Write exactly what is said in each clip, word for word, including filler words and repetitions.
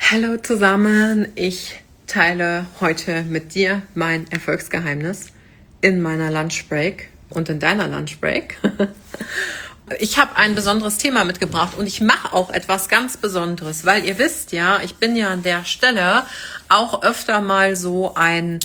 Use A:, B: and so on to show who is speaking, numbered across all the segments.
A: Hallo zusammen, ich teile heute mit dir mein Erfolgsgeheimnis in meiner Lunchbreak und in deiner Lunchbreak. Ich habe ein besonderes Thema mitgebracht und ich mache auch etwas ganz Besonderes, weil ihr wisst ja, ich bin ja an der Stelle auch öfter mal so ein,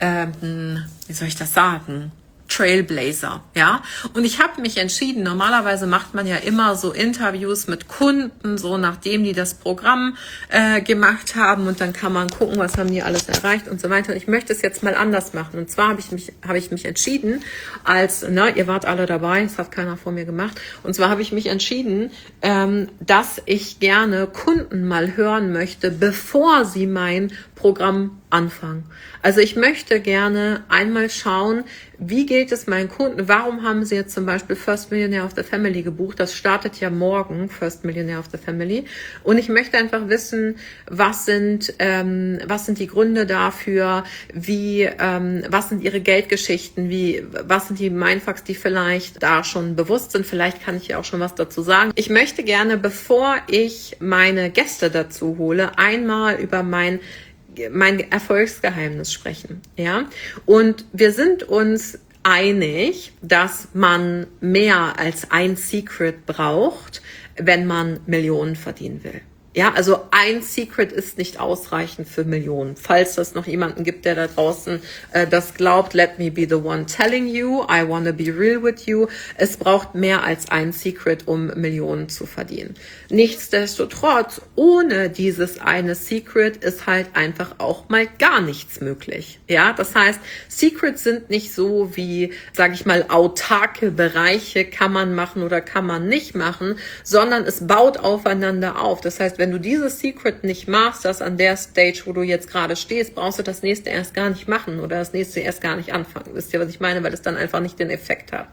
A: ähm, wie soll ich das sagen, Trailblazer, ja. Und ich habe mich entschieden, normalerweise macht man ja immer so Interviews mit Kunden, so nachdem die das Programm äh, gemacht haben und dann kann man gucken, was haben die alles erreicht und so weiter. Und ich möchte es jetzt mal anders machen. Und zwar habe ich mich habe ich mich entschieden, als, ne, ihr wart alle dabei, das hat keiner vor mir gemacht. Und zwar habe ich mich entschieden, ähm, dass ich gerne Kunden mal hören möchte, bevor sie mein Programm anfangen. Also ich möchte gerne einmal schauen, wie geht es meinen Kunden? Warum haben sie jetzt zum Beispiel First Millionaire of the Family gebucht? Das startet ja morgen, First Millionaire of the Family. Und ich möchte einfach wissen, was sind ähm, was sind die Gründe dafür? Wie ähm, was sind ihre Geldgeschichten? Wie was sind die Mindfucks, die vielleicht da schon bewusst sind? Vielleicht kann ich ja auch schon was dazu sagen. Ich möchte gerne, bevor ich meine Gäste dazu hole, einmal über mein mein Erfolgsgeheimnis sprechen, ja. Und wir sind uns einig, dass man mehr als ein Secret braucht, wenn man Millionen verdienen will. Ja, also ein Secret ist nicht ausreichend für Millionen. Falls es noch jemanden gibt, der da draußen äh, das glaubt, let me be the one telling you, I wanna be real with you. Es braucht mehr als ein Secret, um Millionen zu verdienen. Nichtsdestotrotz, ohne dieses eine Secret ist halt einfach auch mal gar nichts möglich. Ja, das heißt, Secrets sind nicht so wie, sage ich mal, autarke Bereiche, kann man machen oder kann man nicht machen, sondern es baut aufeinander auf. Das heißt, wenn du dieses Secret nicht masterst an der Stage, wo du jetzt gerade stehst, brauchst du das nächste erst gar nicht machen oder das nächste erst gar nicht anfangen. Wisst ihr, was ich meine? Weil es dann einfach nicht den Effekt hat.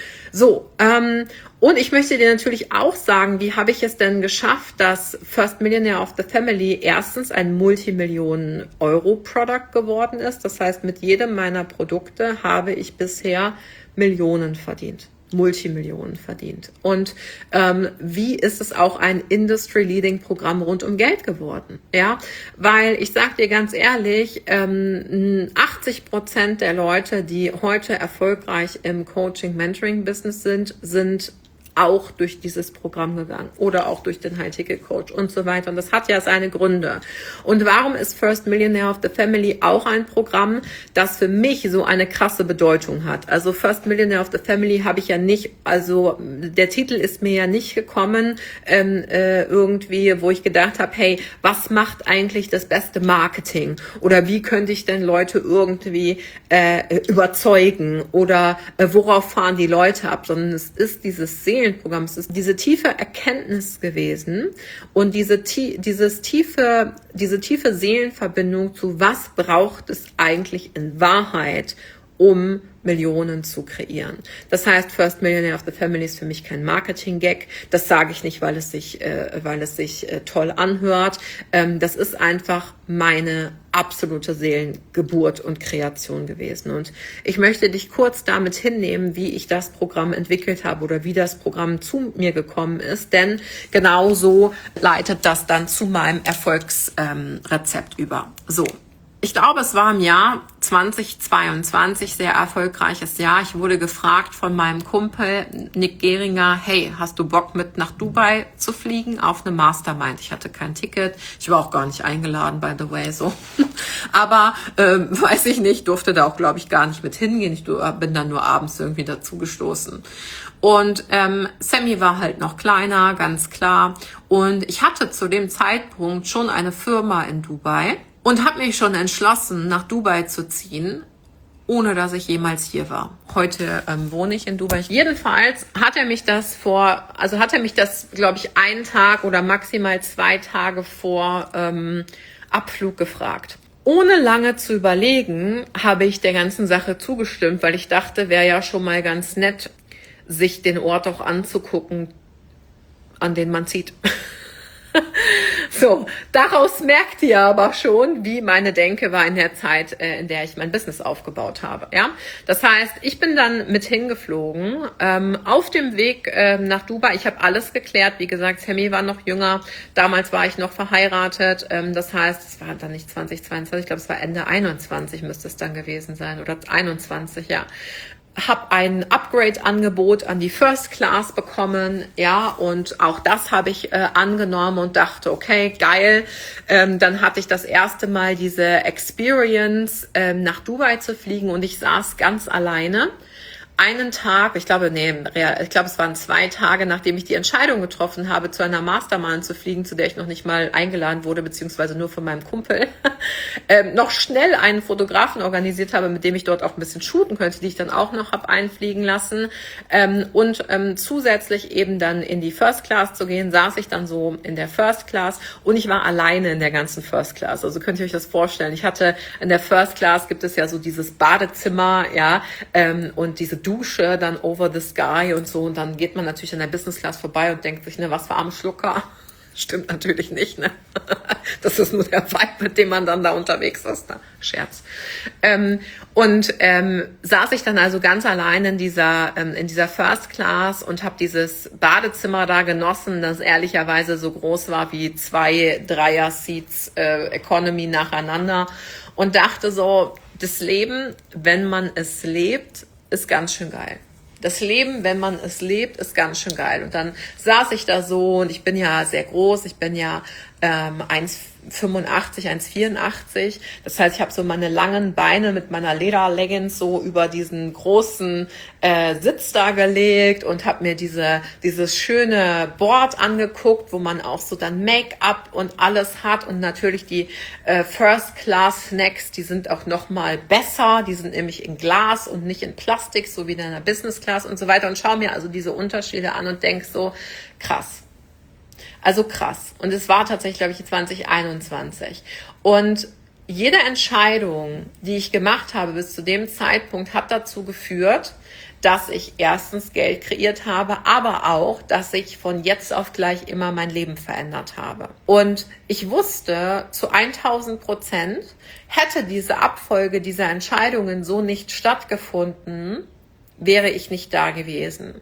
A: So, ähm, und ich möchte dir natürlich auch sagen, wie habe ich es denn geschafft, dass First Millionaire of the Family erstens ein Multimillionen-Euro-Product geworden ist. Das heißt, mit jedem meiner Produkte habe ich bisher Millionen verdient. Multimillionen verdient. Und ähm, wie ist es auch ein Industry-Leading-Programm rund um Geld geworden? Ja, weil ich sage dir ganz ehrlich, ähm, achtzig Prozent der Leute, die heute erfolgreich im Coaching-Mentoring-Business sind, sind auch durch dieses Programm gegangen oder auch durch den High-Ticket-Coach und so weiter. Und das hat ja seine Gründe. Und warum ist First Millionaire of the Family auch ein Programm, das für mich so eine krasse Bedeutung hat? Also First Millionaire of the Family habe ich ja nicht, also der Titel ist mir ja nicht gekommen, ähm, äh, irgendwie, wo ich gedacht habe, hey, was macht eigentlich das beste Marketing? Oder wie könnte ich denn Leute irgendwie äh, überzeugen? Oder äh, worauf fahren die Leute ab? Sondern es ist dieses Seelen Programm. Es ist diese tiefe Erkenntnis gewesen und diese, dieses tiefe, diese tiefe Seelenverbindung zu, was braucht es eigentlich in Wahrheit, um Millionen zu kreieren. Das heißt, First Millionaire of the Family ist für mich kein Marketing-Gag. Das sage ich nicht, weil es sich, äh, weil es sich äh, toll anhört. Ähm, das ist einfach meine absolute Seelengeburt und Kreation gewesen. Und ich möchte dich kurz damit hinnehmen, wie ich das Programm entwickelt habe oder wie das Programm zu mir gekommen ist. Denn genau so leitet das dann zu meinem Erfolgsrezept ähm, über. So. Ich glaube, es war im Jahr zweitausendzweiundzwanzig, sehr erfolgreiches Jahr. Ich wurde gefragt von meinem Kumpel Nick Geringer, hey, hast du Bock mit nach Dubai zu fliegen auf eine Mastermind? Ich hatte kein Ticket, ich war auch gar nicht eingeladen, by the way, so. Aber ähm, weiß ich nicht, durfte da auch, glaube ich, gar nicht mit hingehen. Ich bin dann nur abends irgendwie dazugestoßen. Und ähm, Sammy war halt noch kleiner, ganz klar. Und ich hatte zu dem Zeitpunkt schon eine Firma in Dubai. Und habe mich schon entschlossen, nach Dubai zu ziehen, ohne dass ich jemals hier war. Heute ähm, wohne ich in Dubai. Jedenfalls hat er mich das vor, also hat er mich das, glaube ich, einen Tag oder maximal zwei Tage vor ähm, Abflug gefragt. Ohne lange zu überlegen, habe ich der ganzen Sache zugestimmt, weil ich dachte, wäre ja schon mal ganz nett, sich den Ort auch anzugucken, an den man zieht. So, daraus merkt ihr aber schon, wie meine Denke war in der Zeit, äh, in der ich mein Business aufgebaut habe. Ja, das heißt, ich bin dann mit hingeflogen, ähm, auf dem Weg ähm, nach Dubai. Ich habe alles geklärt. Wie gesagt, Sammy war noch jünger. Damals war ich noch verheiratet. Ähm, das heißt, es war dann nicht zwanzig zweiundzwanzig, ich glaube, es war Ende einundzwanzig müsste es dann gewesen sein oder einundzwanzig, ja. Habe ein Upgrade-Angebot an die First Class bekommen, ja, und auch das habe ich äh, angenommen und dachte, okay, geil. Ähm, dann hatte ich das erste Mal diese Experience, ähm, nach Dubai zu fliegen und ich saß ganz alleine. Einen Tag, ich glaube, nee, ich glaube, es waren zwei Tage, nachdem ich die Entscheidung getroffen habe, zu einer Mastermind zu fliegen, zu der ich noch nicht mal eingeladen wurde, beziehungsweise nur von meinem Kumpel, ähm, noch schnell einen Fotografen organisiert habe, mit dem ich dort auch ein bisschen shooten könnte, die ich dann auch noch habe einfliegen lassen. Ähm, und ähm, zusätzlich eben dann in die First Class zu gehen, saß ich dann so in der First Class und ich war alleine in der ganzen First Class. Also könnt ihr euch das vorstellen. Ich hatte in der First Class gibt es ja so dieses Badezimmer, ja, ähm, und diese Dusche, dann over the sky und so. Und dann geht man natürlich an der Business Class vorbei und denkt sich, ne, was für Armschlucker. Stimmt natürlich nicht, ne? Das ist nur der Vibe, mit dem man dann da unterwegs ist. Ne? Scherz. Ähm, und ähm, saß ich dann also ganz allein in dieser ähm, in dieser First Class und habe dieses Badezimmer da genossen, das ehrlicherweise so groß war wie zwei Dreier-Seats äh, Economy nacheinander und dachte so, das Leben, wenn man es lebt, ist ganz schön geil. Das Leben, wenn man es lebt, ist ganz schön geil. Und dann saß ich da so und ich bin ja sehr groß, ich bin ja ähm, eins Komma fünfundachtzig, eins Komma vierundachtzig. Das heißt, ich habe so meine langen Beine mit meiner Lederleggings so über diesen großen äh, Sitz da gelegt und habe mir diese dieses schöne Board angeguckt, wo man auch so dann Make-up und alles hat und natürlich die äh, First-Class-Snacks, die sind auch noch mal besser. Die sind nämlich in Glas und nicht in Plastik, so wie in einer Business-Class und so weiter. Und schau mir also diese Unterschiede an und denk so, krass. Also krass. Und es war tatsächlich, glaube ich, zwanzig einundzwanzig. Und jede Entscheidung, die ich gemacht habe bis zu dem Zeitpunkt, hat dazu geführt, dass ich erstens Geld kreiert habe, aber auch, dass ich von jetzt auf gleich immer mein Leben verändert habe. Und ich wusste zu tausend Prozent, hätte diese Abfolge dieser Entscheidungen so nicht stattgefunden, wäre ich nicht da gewesen.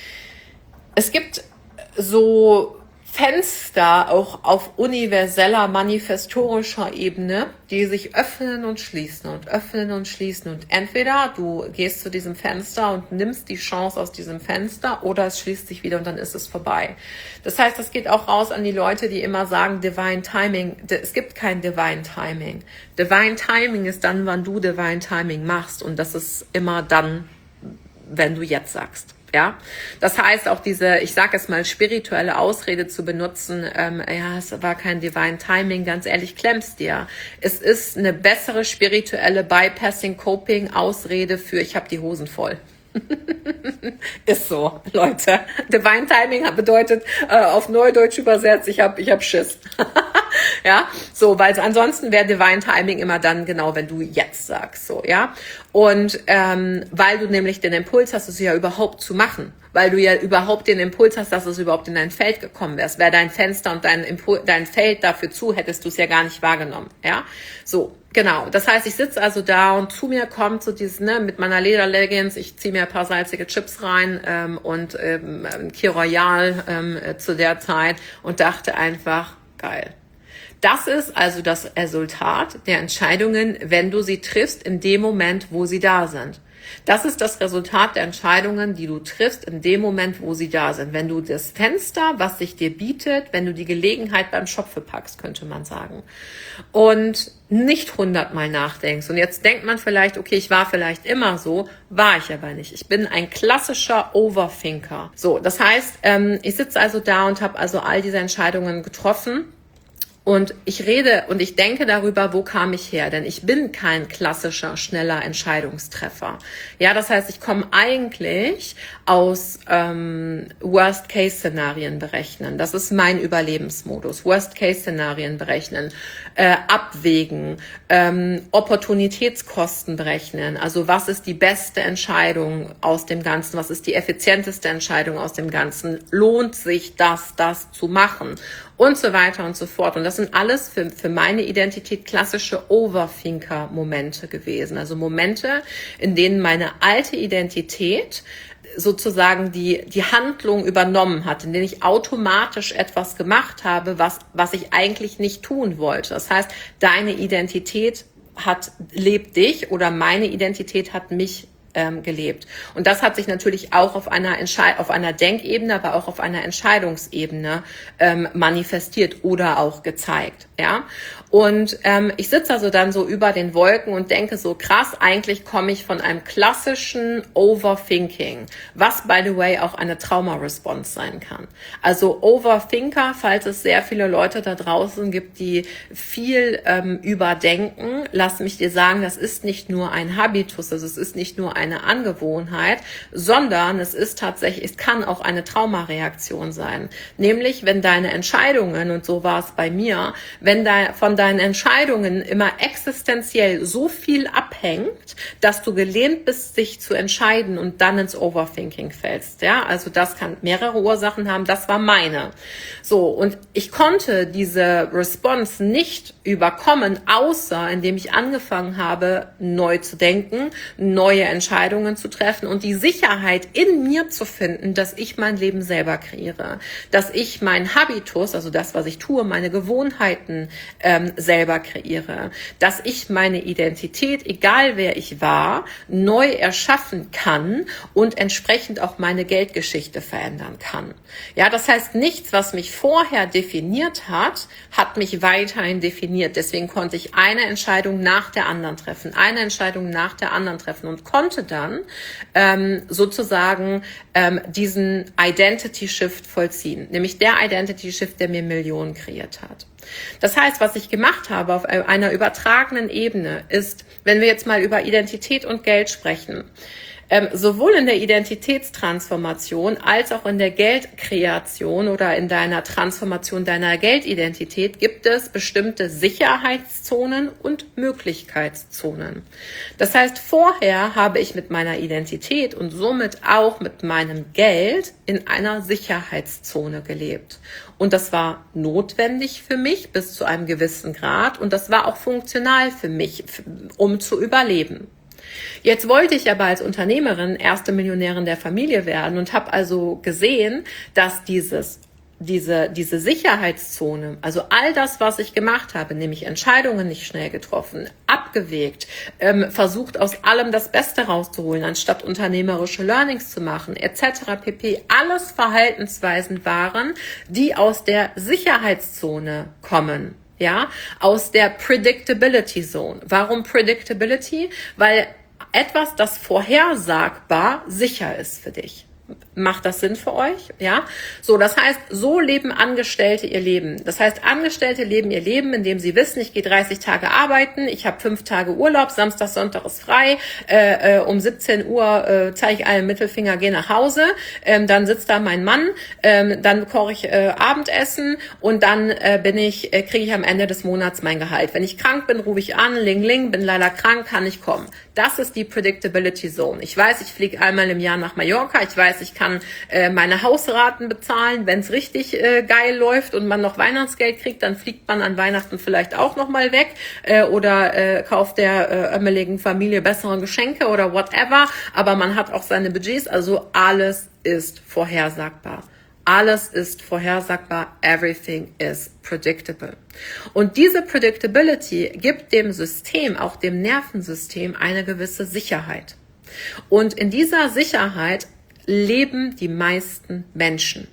A: Es gibt so Fenster auch auf universeller, manifestorischer Ebene, die sich öffnen und schließen und öffnen und schließen. Und entweder du gehst zu diesem Fenster und nimmst die Chance aus diesem Fenster oder es schließt sich wieder und dann ist es vorbei. Das heißt, das geht auch raus an die Leute, die immer sagen, Divine Timing. Es gibt kein Divine Timing. Divine Timing ist dann, wann du Divine Timing machst und das ist immer dann, wenn du jetzt sagst. Ja, das heißt auch diese, ich sage es mal, spirituelle Ausrede zu benutzen, ähm, ja, es war kein Divine Timing, ganz ehrlich, klemmst dir. Es ist eine bessere spirituelle Bypassing-Coping-Ausrede für ich habe die Hosen voll. Ist so, Leute. Divine Timing bedeutet äh, auf Neudeutsch übersetzt, ich habe ich hab Schiss. Ja, so, weil ansonsten wäre Divine Timing immer dann genau, wenn du jetzt sagst, so, ja. Und ähm, weil du nämlich den Impuls hast, es ja überhaupt zu machen, weil du ja überhaupt den Impuls hast, dass es überhaupt in dein Feld gekommen wärst. Wäre dein Fenster und dein Impul- dein Feld dafür zu, hättest du es ja gar nicht wahrgenommen, ja. So, genau. Das heißt, ich sitze also da und zu mir kommt so dieses, ne, mit meiner Lederleggings, ich ziehe mir ein paar salzige Chips rein ähm, und ähm, Kir Royal ähm, äh, zu der Zeit und dachte einfach, geil. Das ist also das Resultat der Entscheidungen, wenn du sie triffst, in dem Moment, wo sie da sind. Das ist das Resultat der Entscheidungen, die du triffst, in dem Moment, wo sie da sind. Wenn du das Fenster, was sich dir bietet, wenn du die Gelegenheit beim Schopfe packst, könnte man sagen. Und nicht hundertmal nachdenkst. Und jetzt denkt man vielleicht, okay, ich war vielleicht immer so, war ich aber nicht. Ich bin ein klassischer Overthinker. So, das heißt, ähm, ich sitze also da und habe also all diese Entscheidungen getroffen. Und ich rede und ich denke darüber, wo kam ich her? Denn ich bin kein klassischer, schneller Entscheidungstreffer. Ja, das heißt, ich komme eigentlich aus ähm, Worst-Case-Szenarien berechnen. Das ist mein Überlebensmodus. Worst-Case-Szenarien berechnen, äh, abwägen, ähm, Opportunitätskosten berechnen. Also was ist die beste Entscheidung aus dem Ganzen? Was ist die effizienteste Entscheidung aus dem Ganzen? Lohnt sich das, das zu machen? und so weiter und so fort. Und das sind alles für, für meine Identität klassische Overthinker-Momente gewesen. Also Momente, in denen meine alte Identität sozusagen die, die Handlung übernommen hat, in denen ich automatisch etwas gemacht habe, was, was ich eigentlich nicht tun wollte. Das heißt, deine Identität hat, lebt dich oder meine Identität hat mich ähm, gelebt. Und das hat sich natürlich auch auf einer Entscheid- auf einer Denkebene, aber auch auf einer Entscheidungsebene ähm, manifestiert oder auch gezeigt. Ja. Und ähm, ich sitze also dann so über den Wolken und denke so, krass, eigentlich komme ich von einem klassischen Overthinking, was, by the way, auch eine Trauma-Response sein kann. Also Overthinker, falls es sehr viele Leute da draußen gibt, die viel ähm, überdenken, lass mich dir sagen, das ist nicht nur ein Habitus, also es ist nicht nur eine Angewohnheit, sondern es ist tatsächlich, es kann auch eine Traumareaktion sein. Nämlich, wenn deine Entscheidungen, und so war es bei mir, wenn da von deinen Entscheidungen immer existenziell so viel abhängt, dass du gelähmt bist, sich zu entscheiden und dann ins Overthinking fällst. Ja, also das kann mehrere Ursachen haben. Das war meine. So, und ich konnte diese Response nicht überkommen, außer indem ich angefangen habe, neu zu denken, neue Entscheidungen zu treffen und die Sicherheit in mir zu finden, dass ich mein Leben selber kreiere, dass ich mein Habitus, also das, was ich tue, meine Gewohnheiten ähm, selber kreiere, dass ich meine Identität, egal wer ich war, neu erschaffen kann und entsprechend auch meine Geldgeschichte verändern kann. Ja, das heißt, nichts, was mich vorher definiert hat, hat mich weiterhin definiert. Deswegen konnte ich eine Entscheidung nach der anderen treffen, eine Entscheidung nach der anderen treffen und konnte dann ähm, sozusagen ähm, diesen Identity Shift vollziehen, nämlich der Identity Shift, der mir Millionen kreiert hat. Das heißt, was ich gemacht habe auf einer übertragenen Ebene ist, wenn wir jetzt mal über Identität und Geld sprechen, ähm, sowohl in der Identitätstransformation als auch in der Geldkreation oder in deiner Transformation deiner Geldidentität gibt es bestimmte Sicherheitszonen und Möglichkeitszonen. Das heißt, vorher habe ich mit meiner Identität und somit auch mit meinem Geld in einer Sicherheitszone gelebt. Und das war notwendig für mich bis zu einem gewissen Grad und das war auch funktional für mich, um zu überleben. Jetzt wollte ich aber als Unternehmerin erste Millionärin der Familie werden und habe also gesehen, dass dieses diese diese Sicherheitszone, also all das, was ich gemacht habe, nämlich Entscheidungen nicht schnell getroffen, abgewegt, ähm, versucht aus allem das Beste rauszuholen, anstatt unternehmerische Learnings zu machen, et cetera pp. Alles Verhaltensweisen waren, die aus der Sicherheitszone kommen. Ja, aus der Predictability Zone. Warum Predictability? Weil etwas, das vorhersagbar sicher ist für dich. Macht das Sinn für euch? Ja? So, das heißt, so leben Angestellte ihr Leben. Das heißt, Angestellte leben ihr Leben, indem sie wissen, ich gehe dreißig Tage arbeiten, ich habe fünf Tage Urlaub, Samstag, Sonntag ist frei, äh, äh, um siebzehn Uhr äh, zeige ich allen Mittelfinger, gehe nach Hause, ähm, dann sitzt da mein Mann, ähm, dann koche ich äh, Abendessen und dann äh, bin ich, äh, kriege ich am Ende des Monats mein Gehalt. Wenn ich krank bin, rufe ich an, ling ling, bin leider krank, kann ich kommen. Das ist die Predictability Zone. Ich weiß, ich fliege einmal im Jahr nach Mallorca, ich weiß, ich kann äh, meine Hausraten bezahlen, wenn es richtig äh, geil läuft und man noch Weihnachtsgeld kriegt, dann fliegt man an Weihnachten vielleicht auch noch mal weg äh, oder äh, kauft der äh, ömmeligen Familie bessere Geschenke oder whatever, aber man hat auch seine Budgets, also alles ist vorhersagbar. Alles ist vorhersagbar, everything is predictable. Und diese Predictability gibt dem System, auch dem Nervensystem, eine gewisse Sicherheit. Und in dieser Sicherheit leben die meisten Menschen.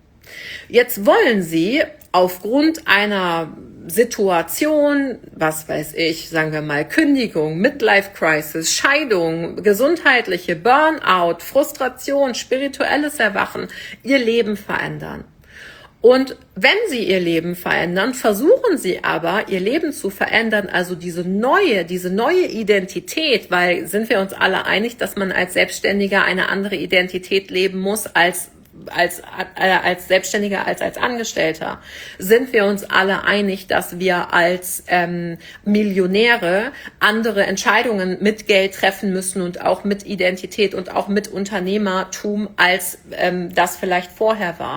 A: Jetzt wollen sie aufgrund einer Situation, was weiß ich, sagen wir mal Kündigung, Midlife-Crisis, Scheidung, gesundheitliche Burnout, Frustration, spirituelles Erwachen, ihr Leben verändern. Und wenn sie ihr Leben verändern, versuchen sie aber, ihr Leben zu verändern, also diese neue, diese neue Identität, weil sind wir uns alle einig, dass man als Selbstständiger eine andere Identität leben muss als als äh, als Selbstständiger, als als Angestellter, sind wir uns alle einig, dass wir als ähm, Millionäre andere Entscheidungen mit Geld treffen müssen und auch mit Identität und auch mit Unternehmertum, als ähm, das vielleicht vorher war.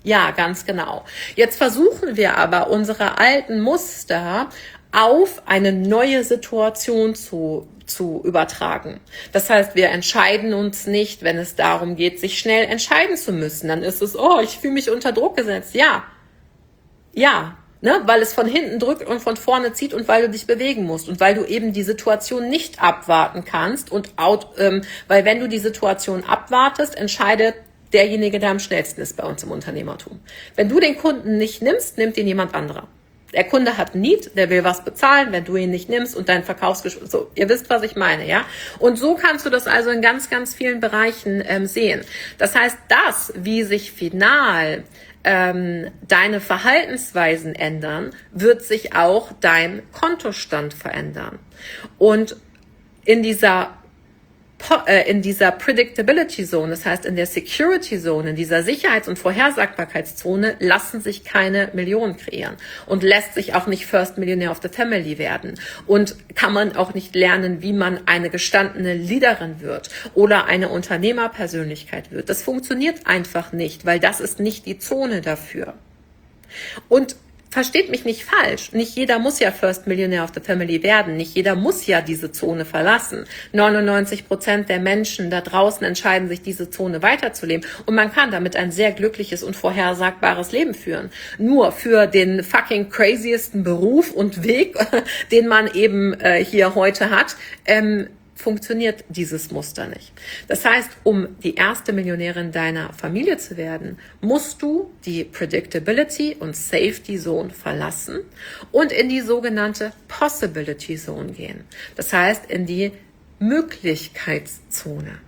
A: Ja, ganz genau. Jetzt versuchen wir aber, unsere alten Muster auf eine neue Situation zu, zu übertragen. Das heißt, wir entscheiden uns nicht, wenn es darum geht, sich schnell entscheiden zu müssen. Dann ist es, oh, ich fühle mich unter Druck gesetzt. Ja, ja, ne, weil es von hinten drückt und von vorne zieht und weil du dich bewegen musst und weil du eben die Situation nicht abwarten kannst und out, ähm, weil wenn du die Situation abwartest, entscheidet derjenige, der am schnellsten ist bei uns im Unternehmertum. Wenn du den Kunden nicht nimmst, nimmt ihn jemand anderer. Der Kunde hat ein Need, der will was bezahlen, wenn du ihn nicht nimmst und dein Verkaufsgespräch, so, ihr wisst, was ich meine, ja? Und so kannst du das also in ganz, ganz vielen Bereichen ähm, sehen. Das heißt, das, wie sich final ähm, deine Verhaltensweisen ändern, wird sich auch dein Kontostand verändern. Und in dieser in dieser Predictability Zone, das heißt in der Security Zone, in dieser Sicherheits- und Vorhersagbarkeitszone, lassen sich keine Millionen kreieren und lässt sich auch nicht First Millionaire of the Family werden und kann man auch nicht lernen, wie man eine gestandene Leaderin wird oder eine Unternehmerpersönlichkeit wird. Das funktioniert einfach nicht, weil das ist nicht die Zone dafür. Und versteht mich nicht falsch, nicht jeder muss ja First Millionaire of the Family werden, nicht jeder muss ja diese Zone verlassen. neunundneunzig Prozent der Menschen da draußen entscheiden sich, diese Zone weiterzuleben und man kann damit ein sehr glückliches und vorhersagbares Leben führen. Nur für den fucking craziesten Beruf und Weg, den man eben äh, hier heute hat, ähm, funktioniert dieses Muster nicht. Das heißt, um die erste Millionärin deiner Familie zu werden, musst du die Predictability und Safety Zone verlassen und in die sogenannte Possibility Zone gehen. Das heißt, in die Möglichkeitszone.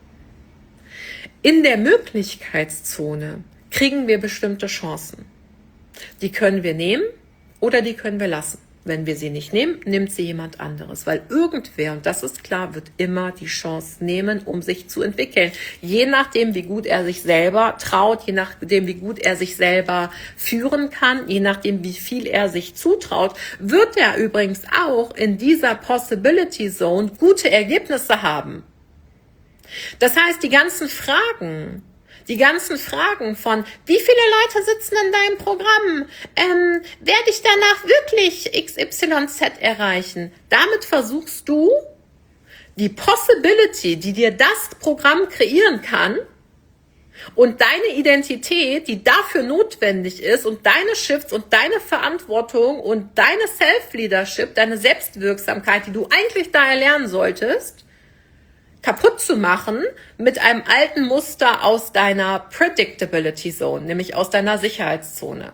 A: In der Möglichkeitszone kriegen wir bestimmte Chancen. Die können wir nehmen oder die können wir lassen. Wenn wir sie nicht nehmen, nimmt sie jemand anderes. Weil irgendwer, und das ist klar, wird immer die Chance nehmen, um sich zu entwickeln. Je nachdem, wie gut er sich selber traut, je nachdem, wie gut er sich selber führen kann, je nachdem, wie viel er sich zutraut, wird er übrigens auch in dieser Possibility Zone gute Ergebnisse haben. Das heißt, die ganzen Fragen, Die ganzen Fragen von, wie viele Leute sitzen in deinem Programm? Ähm, werde ich danach wirklich X Y Z erreichen? Damit versuchst du, die Possibility, die dir das Programm kreieren kann, und deine Identität, die dafür notwendig ist, und deine Shifts und deine Verantwortung und deine Self-Leadership, deine Selbstwirksamkeit, die du eigentlich da erlernen solltest, kaputt zu machen mit einem alten Muster aus deiner Predictability Zone, nämlich aus deiner Sicherheitszone.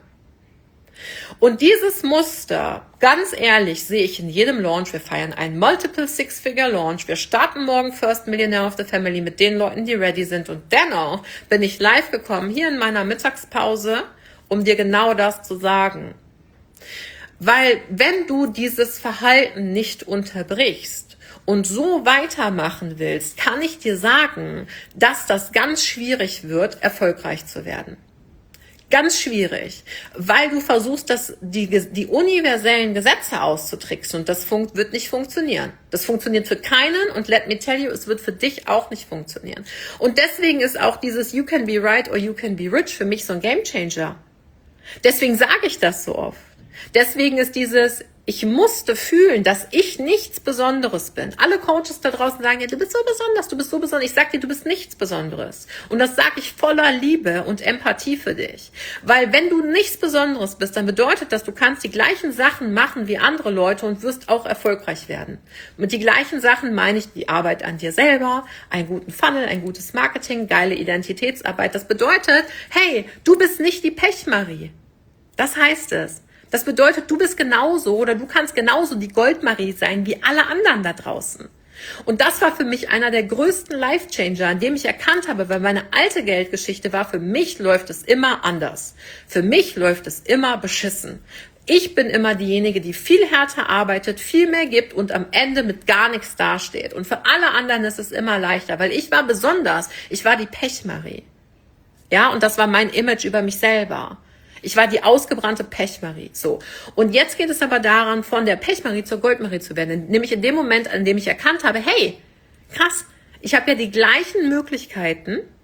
A: Und dieses Muster, ganz ehrlich, sehe ich in jedem Launch. Wir feiern einen Multiple Six-Figure Launch. Wir starten morgen First Millionaire of the Family mit den Leuten, die ready sind. Und dennoch bin ich live gekommen, hier in meiner Mittagspause, um dir genau das zu sagen. Weil wenn du dieses Verhalten nicht unterbrichst, und so weitermachen willst, kann ich dir sagen, dass das ganz schwierig wird, erfolgreich zu werden. Ganz schwierig, weil du versuchst, das, die, die universellen Gesetze auszutricksen und das funkt, wird nicht funktionieren. Das funktioniert für keinen und let me tell you, es wird für dich auch nicht funktionieren. Und deswegen ist auch dieses You can be right or you can be rich für mich so ein Gamechanger. Deswegen sage ich das so oft. Deswegen ist dieses Ich musste fühlen, dass ich nichts Besonderes bin. Alle Coaches da draußen sagen, ja, du bist so besonders, du bist so besonders. Ich sag dir, du bist nichts Besonderes. Und das sage ich voller Liebe und Empathie für dich. Weil wenn du nichts Besonderes bist, dann bedeutet das, du kannst die gleichen Sachen machen wie andere Leute und wirst auch erfolgreich werden. Mit die gleichen Sachen meine ich die Arbeit an dir selber, einen guten Funnel, ein gutes Marketing, geile Identitätsarbeit. Das bedeutet, hey, du bist nicht die Pechmarie. Das heißt es. Das bedeutet, du bist genauso oder du kannst genauso die Goldmarie sein wie alle anderen da draußen. Und das war für mich einer der größten Life-Changer, an dem ich erkannt habe, weil meine alte Geldgeschichte war, für mich läuft es immer anders. Für mich läuft es immer beschissen. Ich bin immer diejenige, die viel härter arbeitet, viel mehr gibt und am Ende mit gar nichts dasteht. Und für alle anderen ist es immer leichter, weil ich war besonders. Ich war die Pechmarie. Ja, und das war mein Image über mich selber. Ich war die ausgebrannte Pechmarie. So. Und jetzt geht es aber daran, von der Pechmarie zur Goldmarie zu werden. Nämlich in dem Moment, an dem ich erkannt habe, hey, krass, ich habe ja die gleichen Möglichkeiten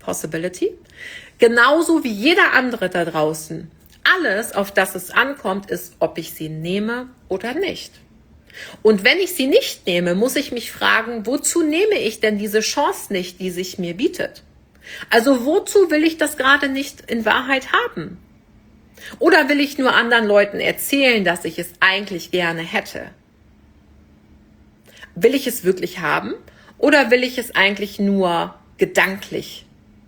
A: Possibility. Genauso wie jeder andere da draußen. Alles, auf das es ankommt, ist, ob ich sie nehme oder nicht. Und wenn ich sie nicht nehme, muss ich mich fragen, wozu nehme ich denn diese Chance nicht, die sich mir bietet? Also wozu will ich das gerade nicht in Wahrheit haben? Oder will ich nur anderen Leuten erzählen, dass ich es eigentlich gerne hätte? Will ich es wirklich haben? Oder will ich es eigentlich nur gedanklich?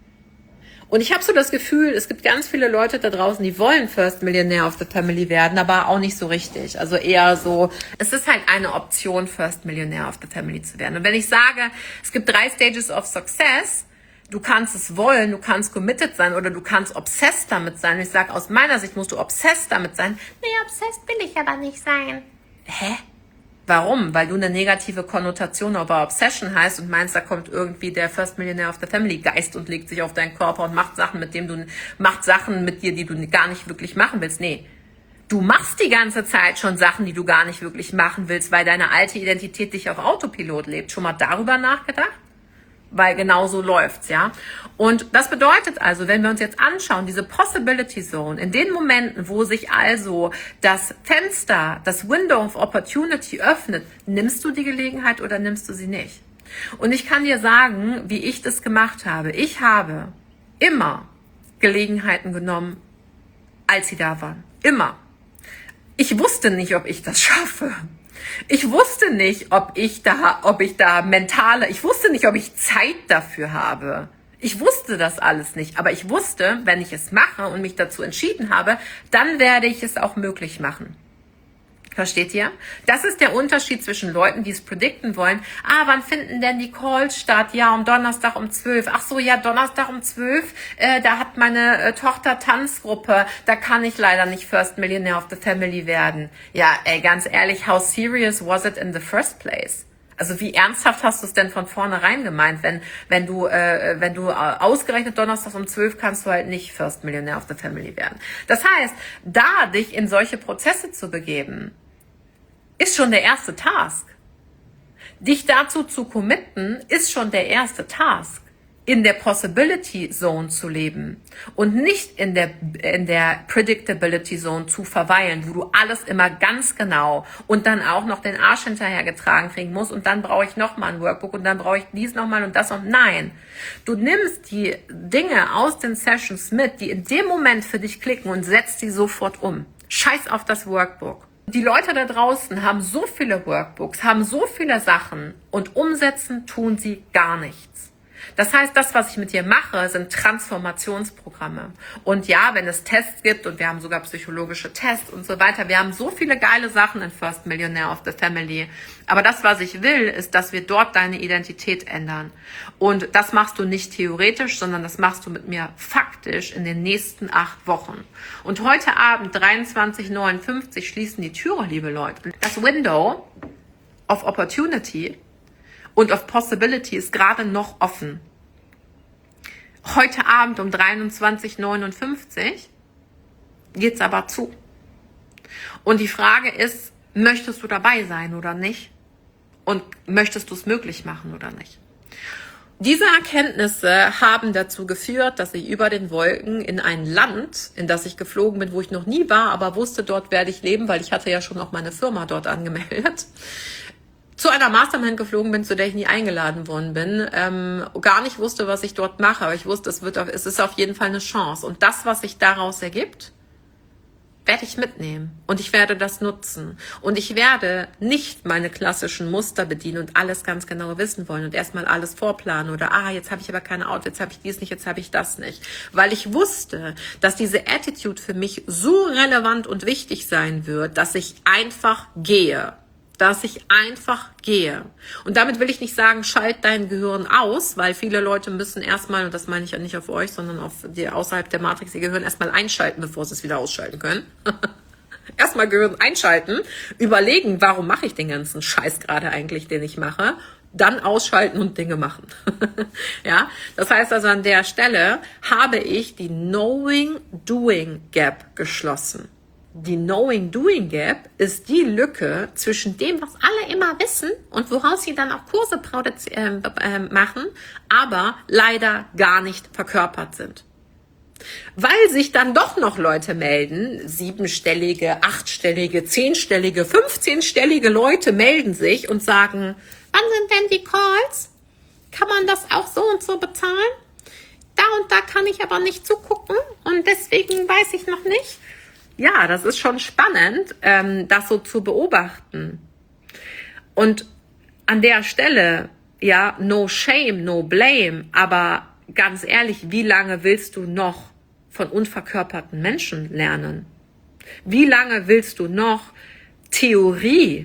A: Und ich habe so das Gefühl, es gibt ganz viele Leute da draußen, die wollen First Millionaire of the Family werden, aber auch nicht so richtig. Also eher so, es ist halt eine Option, First Millionaire of the Family zu werden. Und wenn ich sage, es gibt drei Stages of Success, du kannst es wollen, du kannst committed sein oder du kannst obsessed damit sein. Und ich sage, aus meiner Sicht musst du obsessed damit sein. Nee, obsessed will ich aber nicht sein. Hä? Warum? Weil du eine negative Konnotation über Obsession heißt und meinst, da kommt irgendwie der First Millionaire of the Family Geist und legt sich auf deinen Körper und macht Sachen, mit dem du, macht Sachen mit dir, die du gar nicht wirklich machen willst. Nee. Du machst die ganze Zeit schon Sachen, die du gar nicht wirklich machen willst, weil deine alte Identität dich auf Autopilot lebt. Schon mal darüber nachgedacht? Weil genau so läuft's, ja. Und das bedeutet also, wenn wir uns jetzt anschauen, diese Possibility Zone, in den Momenten, wo sich also das Fenster, das Window of Opportunity öffnet, nimmst du die Gelegenheit oder nimmst du sie nicht? Und ich kann dir sagen, wie ich das gemacht habe. Ich habe immer Gelegenheiten genommen, als sie da waren. Immer. Ich wusste nicht, ob ich das schaffe. Ich wusste nicht, ob ich da, ob ich da mentale, ich wusste nicht, ob ich Zeit dafür habe. Ich wusste das alles nicht, aber ich wusste, wenn ich es mache und mich dazu entschieden habe, dann werde ich es auch möglich machen. Versteht ihr? Das ist der Unterschied zwischen Leuten, die es predikten wollen. Ah, wann finden denn die Calls statt? Ja, um Donnerstag um zwölf. Ach so, ja, Donnerstag um zwölf. Äh, da hat meine äh, Tochter Tanzgruppe. Da kann ich leider nicht First Millionaire of the Family werden. Ja, ey, ganz ehrlich, how serious was it in the first place? Also wie ernsthaft hast du es denn von vornherein gemeint, wenn wenn du äh, wenn du ausgerechnet Donnerstag um zwölf kannst du halt nicht First Millionaire of the Family werden. Das heißt, da dich in solche Prozesse zu begeben, ist schon der erste Task. Dich dazu zu committen, ist schon der erste Task. In der Possibility Zone zu leben und nicht in der, in der Predictability Zone zu verweilen, wo du alles immer ganz genau und dann auch noch den Arsch hinterher getragen kriegen musst und dann brauche ich nochmal ein Workbook und dann brauche ich dies nochmal und das und nein. Du nimmst die Dinge aus den Sessions mit, die in dem Moment für dich klicken und setzt die sofort um. Scheiß auf das Workbook. Die Leute da draußen haben so viele Workbooks, haben so viele Sachen und umsetzen tun sie gar nichts. Das heißt, das, was ich mit dir mache, sind Transformationsprogramme. Und ja, wenn es Tests gibt und wir haben sogar psychologische Tests und so weiter, wir haben so viele geile Sachen in First Millionaire of the Family. Aber das, was ich will, ist, dass wir dort deine Identität ändern. Und das machst du nicht theoretisch, sondern das machst du mit mir faktisch in den nächsten acht Wochen. Und heute Abend, dreiundzwanzig Uhr neunundfünfzig, schließen die Türe, liebe Leute. Das Window of Opportunity und of Possibility ist gerade noch offen. Heute Abend um dreiundzwanzig Uhr neunundfünfzig geht's aber zu. Und die Frage ist, möchtest du dabei sein oder nicht? Und möchtest du es möglich machen oder nicht? Diese Erkenntnisse haben dazu geführt, dass ich über den Wolken in ein Land, in das ich geflogen bin, wo ich noch nie war, aber wusste, dort werde ich leben, weil ich hatte ja schon auch meine Firma dort angemeldet, zu einer Mastermind geflogen bin, zu der ich nie eingeladen worden bin, ähm, gar nicht wusste, was ich dort mache, aber ich wusste, es wird, auf, es ist auf jeden Fall eine Chance. Und das, was sich daraus ergibt, werde ich mitnehmen und ich werde das nutzen. Und ich werde nicht meine klassischen Muster bedienen und alles ganz genau wissen wollen und erstmal alles vorplanen oder, ah, jetzt habe ich aber keine Outfits, jetzt habe ich dies nicht, jetzt habe ich das nicht. Weil ich wusste, dass diese Attitude für mich so relevant und wichtig sein wird, dass ich einfach gehe. dass ich einfach gehe. Und damit will ich nicht sagen, schalt dein Gehirn aus, weil viele Leute müssen erstmal, und das meine ich ja nicht auf euch, sondern auf die außerhalb der Matrix, ihr Gehirn erstmal einschalten, bevor sie es wieder ausschalten können. Erstmal Gehirn einschalten, überlegen, warum mache ich den ganzen Scheiß gerade eigentlich, den ich mache, dann ausschalten und Dinge machen. Ja, das heißt also, an der Stelle habe ich die Knowing-Doing-Gap geschlossen. Die Knowing-Doing-Gap ist die Lücke zwischen dem, was alle immer wissen und woraus sie dann auch Kurse produzi- äh, äh, machen, aber leider gar nicht verkörpert sind. Weil sich dann doch noch Leute melden, siebenstellige, achtstellige, zehnstellige, fünfzehnstellige Leute melden sich und sagen, wann sind denn die Calls? Kann man das auch so und so bezahlen? Da und da kann ich aber nicht zugucken und deswegen weiß ich noch nicht. Ja, das ist schon spannend, ähm, das so zu beobachten. Und an der Stelle, ja, no shame, no blame, aber ganz ehrlich, wie lange willst du noch von unverkörperten Menschen lernen? Wie lange willst du noch Theorie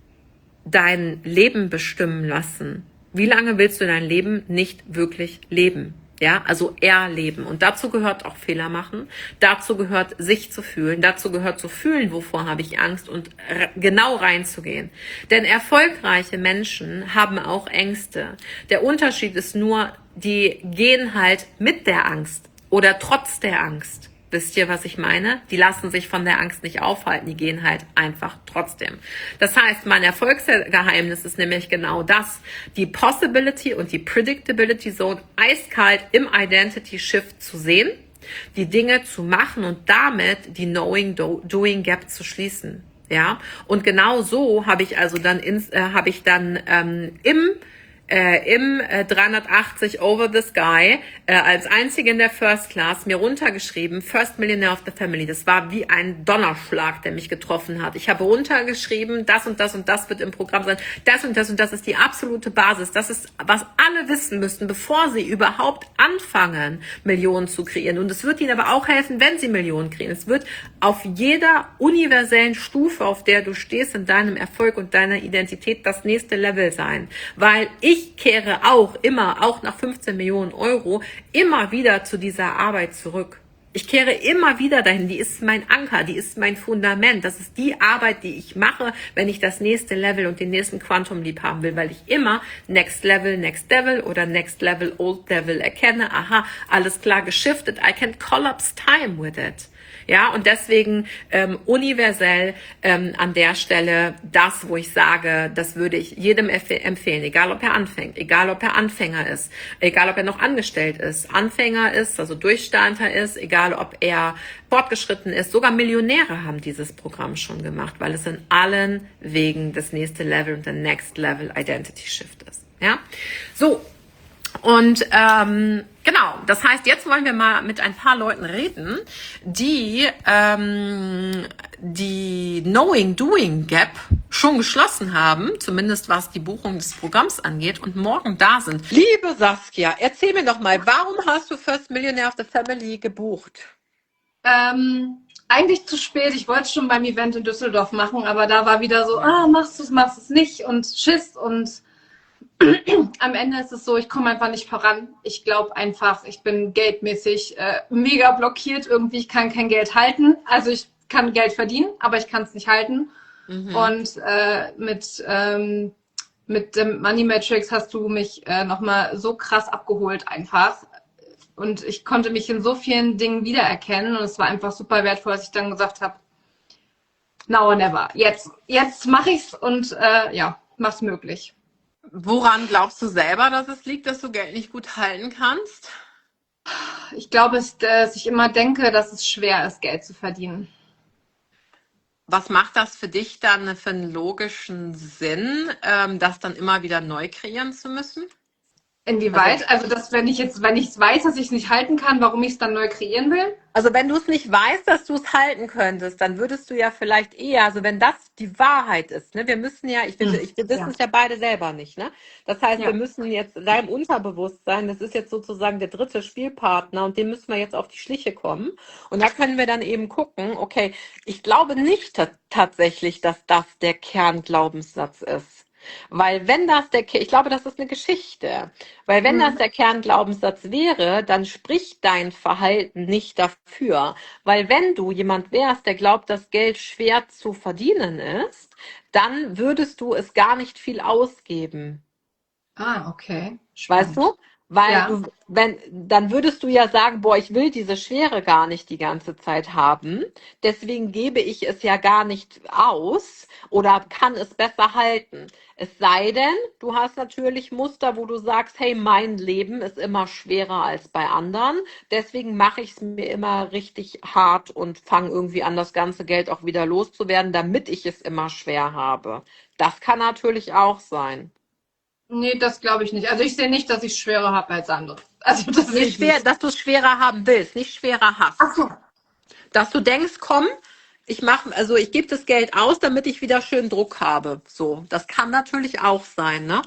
A: dein Leben bestimmen lassen? Wie lange willst du dein Leben nicht wirklich leben? Ja, also erleben. Und dazu gehört auch Fehler machen. Dazu gehört sich zu fühlen. Dazu gehört zu fühlen, wovor habe ich Angst und genau reinzugehen. Denn erfolgreiche Menschen haben auch Ängste. Der Unterschied ist nur, die gehen halt mit der Angst oder trotz der Angst. Wisst ihr, was ich meine? Die lassen sich von der Angst nicht aufhalten, die gehen halt einfach trotzdem. Das heißt, mein Erfolgsgeheimnis ist nämlich genau das, die Possibility und die Predictability Zone eiskalt im Identity Shift zu sehen, die Dinge zu machen und damit die Knowing-Doing Gap zu schließen. Ja, und genau so habe ich also dann ins, äh, habe ich dann ähm, im Äh, im äh, dreihundertachtzig Over the Sky äh, als einzige in der First Class mir runtergeschrieben, First Millionaire of the Family. Das war wie ein Donnerschlag, der mich getroffen hat. Ich habe runtergeschrieben, das und das und das wird im Programm sein. Das und das und das ist die absolute Basis. Das ist, was alle wissen müssten, bevor sie überhaupt anfangen, Millionen zu kreieren. Und es wird ihnen aber auch helfen, wenn sie Millionen kreieren. Es wird auf jeder universellen Stufe, auf der du stehst, in deinem Erfolg und deiner Identität das nächste Level sein. Weil ich Ich kehre auch immer, auch nach fünfzehn Millionen Euro, immer wieder zu dieser Arbeit zurück. Ich kehre immer wieder dahin. Die ist mein Anker, die ist mein Fundament. Das ist die Arbeit, die ich mache, wenn ich das nächste Level und den nächsten Quantum Leap haben will, weil ich immer Next Level, Next Level oder Next Level, Old Level erkenne. Aha, alles klar geschiftet. I can collapse time with it. Ja, und deswegen ähm, universell ähm, an der Stelle das, wo ich sage, das würde ich jedem empfehlen, egal ob er anfängt, egal ob er Anfänger ist, egal ob er noch angestellt ist, Anfänger ist, also Durchstarter ist, egal ob er fortgeschritten ist, sogar Millionäre haben dieses Programm schon gemacht, weil es in allen Wegen das nächste Level und der Next Level Identity Shift ist. Ja, so. Und ähm, genau, das heißt, jetzt wollen wir mal mit ein paar Leuten reden, die ähm, die Knowing-Doing-Gap schon geschlossen haben, zumindest was die Buchung des Programms angeht und morgen da sind. Liebe Saskia, erzähl mir doch mal, warum hast du First Millionaire of the Family gebucht?
B: Ähm, eigentlich zu spät. Ich wollte es schon beim Event in Düsseldorf machen, aber da war wieder so, ah, machst du es, machst es nicht und Schiss und am Ende ist es so, ich komme einfach nicht voran. Ich glaube einfach, ich bin geldmäßig äh, mega blockiert irgendwie. Ich kann kein Geld halten. Also ich kann Geld verdienen, aber ich kann es nicht halten.
A: Mhm.
B: Und äh, mit, ähm, mit dem Money Matrix hast du mich äh, nochmal so krass abgeholt einfach. Und ich konnte mich in so vielen Dingen wiedererkennen. Und es war einfach super wertvoll, dass ich dann gesagt habe, now or never. Jetzt, jetzt mache ich's und äh, ja, mach's möglich.
A: Woran glaubst du selber, dass es liegt, dass du Geld nicht gut halten kannst?
B: Ich glaube, es, dass ich immer denke, dass es schwer ist, Geld zu verdienen.
A: Was macht das für dich dann für einen logischen Sinn, ähm, das dann immer wieder neu kreieren zu müssen? Also
B: Inwieweit? Also, dass wenn ich jetzt, wenn ich weiß, dass ich es nicht halten kann, warum ich es dann neu kreieren will?
A: Also wenn du es nicht weißt, dass du es halten könntest, dann würdest du ja vielleicht eher, also wenn das die Wahrheit ist, ne, wir müssen ja, ich, wir,
B: Hm.
A: ich, wir wissen
B: Ja,
A: es ja beide selber nicht, ne? Das heißt, wir
B: ja.
A: müssen jetzt deinem Unterbewusstsein, das ist jetzt sozusagen der dritte Spielpartner und dem müssen wir jetzt auf die Schliche kommen. Und da können wir dann eben gucken, okay, ich glaube nicht ta- tatsächlich, dass das der Kernglaubenssatz ist. Weil wenn das der, Ke- ich glaube, das ist eine Geschichte. Weil wenn das
B: Hm.
A: der Kernglaubenssatz wäre, dann spricht dein Verhalten nicht dafür. Weil wenn du jemand wärst, der glaubt, dass Geld schwer zu verdienen ist, dann würdest du es gar nicht viel ausgeben.
B: Ah, okay.
A: Weißt
B: Spannend.
A: du? Weil
B: Ja.
A: du, wenn, dann würdest du ja sagen, boah, ich will diese Schwere gar nicht die ganze Zeit haben. Deswegen gebe ich es ja gar nicht aus oder kann es besser halten. Es sei denn, du hast natürlich Muster, wo du sagst, hey, mein Leben ist immer schwerer als bei anderen. Deswegen mache ich es mir immer richtig hart und fange irgendwie an, das ganze Geld auch wieder loszuwerden, damit ich es immer schwer habe. Das kann natürlich auch sein.
B: Nee, das glaube ich nicht. Also ich sehe nicht, dass ich schwerer habe als andere. Also das sehe
A: Nee,
B: ich
A: schwer,
B: nicht.
A: dass du es schwerer haben willst, nicht schwerer
B: Ach
A: hast.
B: so.
A: Dass du denkst, komm, ich mache, also ich gebe das Geld aus, damit ich wieder schön Druck habe. So, das kann natürlich auch sein, ne?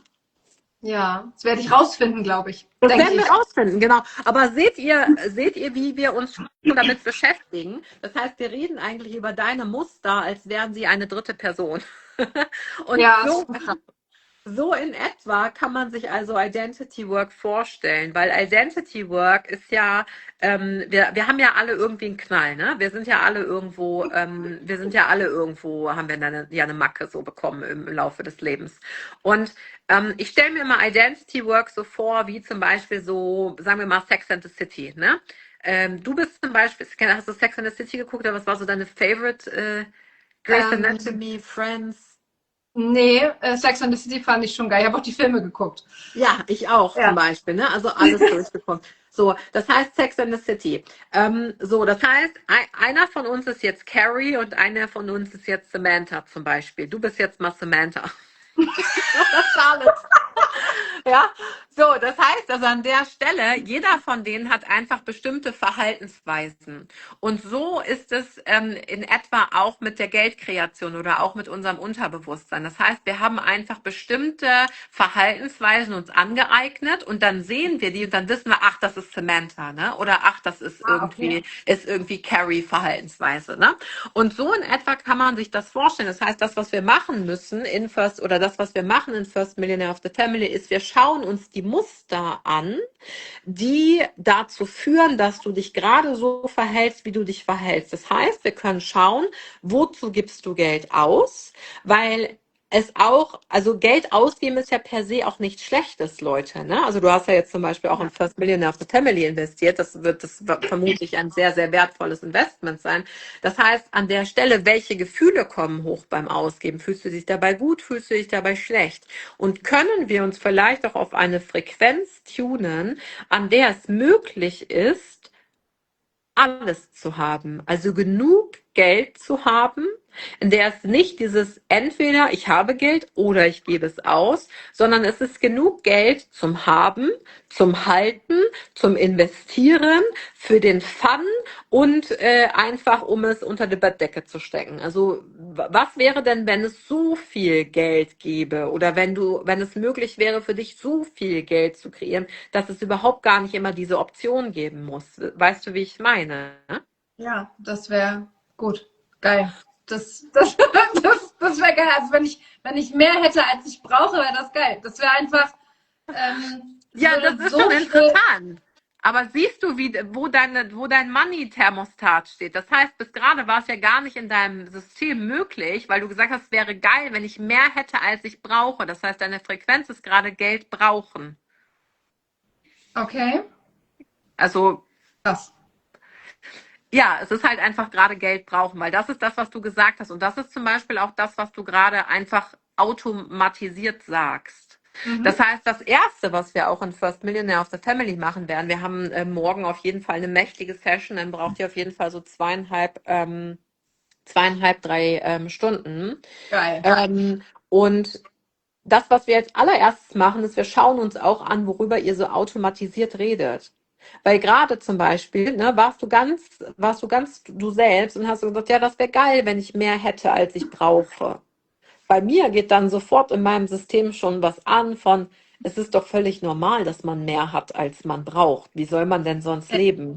B: Ja, das werde ich rausfinden, glaube ich.
A: Das
B: Denke
A: werden wir
B: ich.
A: rausfinden, genau. Aber seht ihr, seht ihr, wie wir uns schon damit beschäftigen? Das heißt, wir reden eigentlich über deine Muster, als wären sie eine dritte Person. Und
B: Ja, ist
A: so
B: schon krass.
A: So in etwa kann man sich also Identity Work vorstellen, weil Identity Work ist ja, ähm, wir, wir haben ja alle irgendwie einen Knall, ne? Wir sind ja alle irgendwo, ähm, wir sind ja alle irgendwo, haben wir eine, ja eine Macke so bekommen im, im Laufe des Lebens. Und ähm, ich stelle mir mal Identity Work so vor, wie zum Beispiel so, sagen wir mal Sex and the City, ne? Ähm, du bist zum Beispiel, hast du Sex and the City geguckt oder was war so deine Favorite äh, Grey's
B: Ähm,
A: Anatomy, Friends?
B: nee, äh, Sex and the City fand ich schon geil. Ich habe auch die Filme geguckt.
A: Ja, ich auch zum
B: Ja.
A: Beispiel, ne? Also alles durchgekommen. So, das heißt Sex and the City. Ähm, so, das heißt, ein, einer von uns ist jetzt Carrie und einer von uns ist jetzt Samantha zum Beispiel. Du bist jetzt mal Samantha. Das ist alles. Ja, so, das heißt also an der Stelle, jeder von denen hat einfach bestimmte Verhaltensweisen. Und so ist es ähm, in etwa auch mit der Geldkreation oder auch mit unserem Unterbewusstsein. Das heißt, wir haben einfach bestimmte Verhaltensweisen uns angeeignet und dann sehen wir die und dann wissen wir, ach, das ist Samantha, ne? Oder ach, das ist
B: Ah, okay.
A: irgendwie, ist irgendwie Carrie Verhaltensweise, ne? Und so in etwa kann man sich das vorstellen. Das heißt, das, was wir machen müssen in First oder das, was wir machen in First Millionaire of the Family, ist, wir schauen uns die Muster an, die dazu führen, dass du dich gerade so verhältst, wie du dich verhältst. Das heißt, wir können schauen, wozu gibst du Geld aus, weil es auch, also Geld ausgeben ist ja per se auch nichts Schlechtes, Leute. Ne? Also du hast ja jetzt zum Beispiel auch in
B: Ja.
A: First Millionaire of the Family investiert. Das wird das wird vermutlich ein sehr, sehr wertvolles Investment sein. Das heißt, an der Stelle, welche Gefühle kommen hoch beim Ausgeben? Fühlst du dich dabei gut? Fühlst du dich dabei schlecht? Und können wir uns vielleicht auch auf eine Frequenz tunen, an der es möglich ist, alles zu haben, also genug Geld zu haben, in der es nicht dieses entweder ich habe Geld oder ich gebe es aus, sondern es ist genug Geld zum Haben, zum Halten, zum Investieren, für den Fun und äh, einfach um es unter die Bettdecke zu stecken. Also was wäre denn, wenn es so viel Geld gäbe oder wenn du, wenn es möglich wäre für dich so viel Geld zu kreieren, dass es überhaupt gar nicht immer diese Option geben muss. Weißt du, wie ich meine?
B: Ja, das wäre gut. Geil. Das, das, das, das wäre geil. Also wenn ich, wenn ich mehr hätte, als ich brauche, wäre das geil. Das wäre einfach, ähm, es
A: Ja, das
B: würde
A: ist
B: so
A: schon
B: viel.
A: interessant. Aber siehst du, wie, wo, deine, wo dein Money-Thermostat steht? Das heißt, bis gerade war es ja gar nicht in deinem System möglich, weil du gesagt hast, es wäre geil, wenn ich mehr hätte, als ich brauche. Das heißt, deine Frequenz ist gerade Geld brauchen.
B: Okay.
A: Also
B: Krass.
A: ja, es ist halt einfach gerade Geld brauchen, weil das ist das, was du gesagt hast. Und das ist zum Beispiel auch das, was du gerade einfach automatisiert sagst. Das
B: Mhm.
A: heißt, das Erste, was wir auch in First Millionaire of the Family machen werden, wir haben äh, morgen auf jeden Fall eine mächtige Session, dann braucht ihr auf jeden Fall so zweieinhalb, ähm, zweieinhalb, drei ähm, Stunden.
B: Geil.
A: Ähm, und das, was wir jetzt allererstes machen, ist, wir schauen uns auch an, worüber ihr so automatisiert redet. Weil gerade zum Beispiel, ne, warst du ganz, warst du ganz du selbst und hast gesagt, ja, das wäre geil, wenn ich mehr hätte, als ich brauche. Bei mir geht dann sofort in meinem System schon was an von, es ist doch völlig normal, dass man mehr hat, als man braucht. Wie soll man denn sonst leben?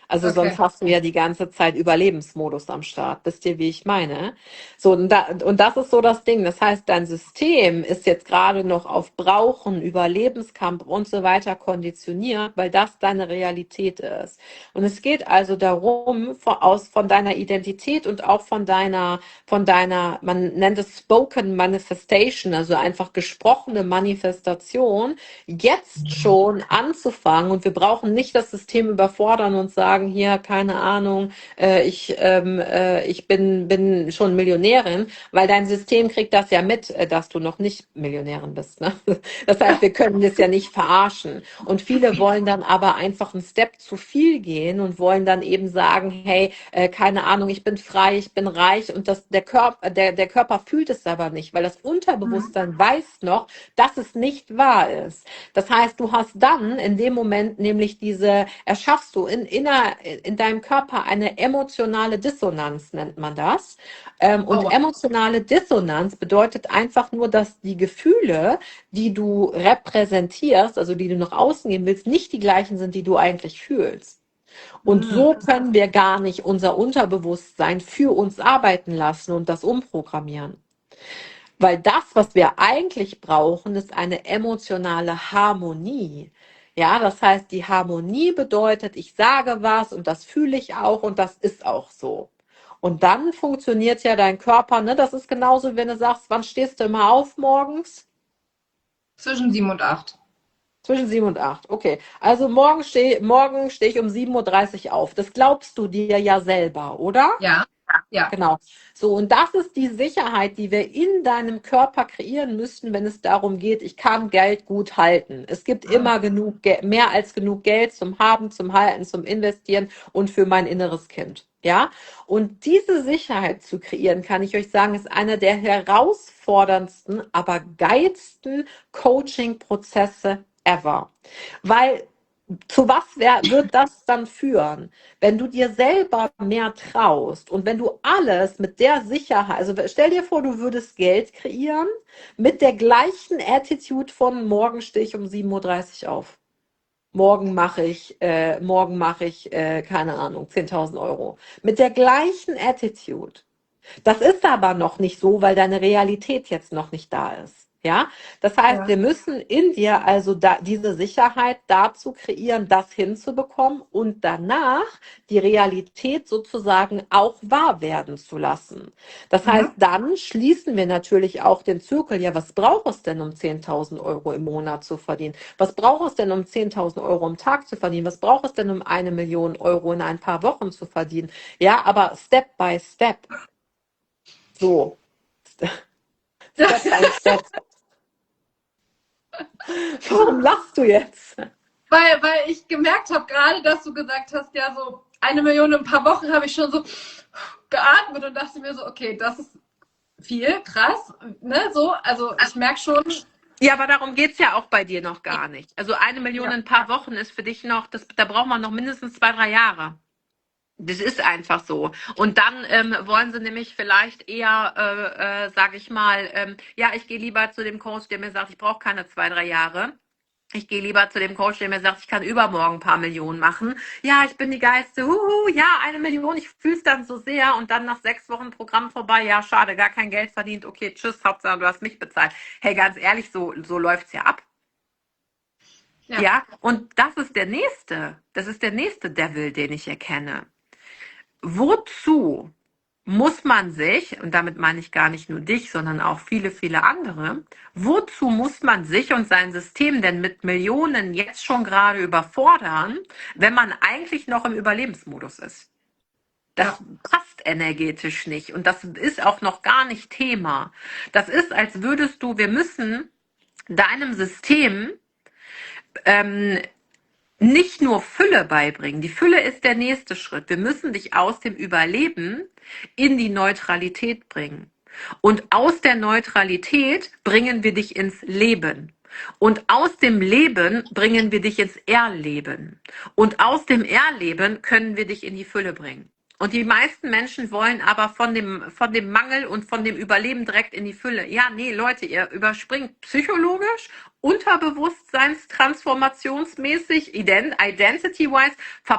A: Also sonst
B: Okay.
A: hast du ja die ganze Zeit Überlebensmodus am Start. Wisst ihr, wie ich meine? So, und, da, und das ist so das Ding. Das heißt, dein System ist jetzt gerade noch auf Brauchen, Überlebenskampf und so weiter konditioniert, weil das deine Realität ist. Und es geht also darum, von, aus, von deiner Identität und auch von deiner, von deiner, man nennt es Spoken Manifestation, also einfach gesprochene Manifestation, jetzt schon anzufangen. Und wir brauchen nicht das System überfordern und sagen, hier, keine Ahnung, äh, ich, ähm, äh, ich bin, bin schon Millionärin, weil dein System kriegt das ja mit, äh, dass du noch nicht Millionärin bist. Ne? Das heißt, wir können das ja nicht verarschen. Und viele wollen dann aber einfach einen Step zu viel gehen und wollen dann eben sagen, hey, äh, keine Ahnung, ich bin frei, ich bin reich und das, der Körper, der, der Körper fühlt es aber nicht, weil das
B: Mhm.
A: Unterbewusstsein weiß noch, dass es nicht wahr ist. Das heißt, du hast dann in dem Moment nämlich diese, erschaffst du in, inner, in deinem Körper eine emotionale Dissonanz, nennt man das. Ähm,
B: Oh,
A: und
B: wow.
A: emotionale Dissonanz bedeutet einfach nur, dass die Gefühle, die du repräsentierst, also die du nach außen geben willst, nicht die gleichen sind, die du eigentlich fühlst. Und
B: Mhm.
A: so können wir gar nicht unser Unterbewusstsein für uns arbeiten lassen und das umprogrammieren. Weil das, was wir eigentlich brauchen, ist eine emotionale Harmonie. Ja, das heißt, die Harmonie bedeutet, ich sage was und das fühle ich auch und das ist auch so. Und dann funktioniert ja dein Körper, ne? Das ist genauso, wenn du sagst, wann stehst du immer auf morgens?
B: Zwischen sieben und acht.
A: Zwischen sieben und acht. Okay. Also morgen stehe morgen steh ich um sieben Uhr dreißig auf. Das glaubst du dir ja selber, oder?
B: Ja, ja.
A: Genau. So, und das ist die Sicherheit, die wir in deinem Körper kreieren müssen, wenn es darum geht, ich kann Geld gut halten. Es gibt
B: Mhm.
A: immer genug, Ge- mehr als genug Geld zum Haben, zum Halten, zum Investieren und für mein inneres Kind. Ja? Und diese Sicherheit zu kreieren, kann ich euch sagen, ist einer der herausforderndsten, aber geilsten Coaching-Prozesse ever. Weil zu was wär, wird das dann führen? Wenn du dir selber mehr traust und wenn du alles mit der Sicherheit, also stell dir vor, du würdest Geld kreieren mit der gleichen Attitude von morgen stehe ich um sieben Uhr dreißig auf. Morgen mache ich, äh, morgen mache ich, äh, keine Ahnung, zehntausend Euro. Mit der gleichen Attitude. Das ist aber noch nicht so, weil deine Realität jetzt noch nicht da ist. Ja, das heißt,
B: Ja.
A: wir müssen in dir also da, diese Sicherheit dazu kreieren, das hinzubekommen und danach die Realität sozusagen auch wahr werden zu lassen. Das heißt,
B: Mhm.
A: dann schließen wir natürlich auch den Zirkel. Ja, was braucht es denn, um zehntausend Euro im Monat zu verdienen? Was braucht es denn, um zehntausend Euro am Tag zu verdienen? Was braucht es denn, um eine Million Euro in ein paar Wochen zu verdienen? Ja, aber Step by Step. So, Step by Step. Warum lachst du jetzt?
B: Weil, weil ich gemerkt habe gerade, dass du gesagt hast, ja, so eine Million in ein paar Wochen habe ich schon so geatmet und dachte mir so, okay, das ist viel, krass, ne, so, also ich merke schon,
A: Ja, aber darum geht's ja auch bei dir noch gar nicht. Also eine Million
B: ja,
A: in ein paar Wochen ist für dich noch, das, da braucht man noch mindestens zwei, drei Jahre. Das ist einfach so. Und dann ähm, wollen sie nämlich vielleicht eher, äh, äh, sage ich mal, ähm, ja, ich gehe lieber zu dem Coach, der mir sagt, ich brauche keine zwei, drei Jahre. Ich gehe lieber zu dem Coach, der mir sagt, ich kann übermorgen ein paar Millionen machen. Ja, ich bin die Geilste. Huhu, ja, eine Million. Ich fühle es dann so sehr. Und dann nach sechs Wochen Programm vorbei. Ja, schade, gar kein Geld verdient. Okay, tschüss, Hauptsache du hast mich bezahlt. Hey, ganz ehrlich, so, so läuft's ja ab.
B: ja,
A: Ja, und das ist der nächste. Das ist der nächste Devil, den ich erkenne. Wozu muss man sich, und damit meine ich gar nicht nur dich, sondern auch viele, viele andere, wozu muss man sich und sein System denn mit Millionen jetzt schon gerade überfordern, wenn man eigentlich noch im Überlebensmodus ist? Das
B: ja,
A: passt energetisch nicht und das ist auch noch gar nicht Thema. Das ist, als würdest du, wir müssen deinem System ähm, nicht nur Fülle beibringen. Die Fülle ist der nächste Schritt. Wir müssen dich aus dem Überleben in die Neutralität bringen. Und aus der Neutralität bringen wir dich ins Leben. Und aus dem Leben bringen wir dich ins Erleben. Und aus dem Erleben können wir dich in die Fülle bringen. Und die meisten Menschen wollen aber von dem, von dem Mangel und von dem Überleben direkt in die Fülle. Ja, nee, Leute, ihr überspringt psychologisch, unterbewusstseinstransformationsmäßig, ident- identity-wise, verpasst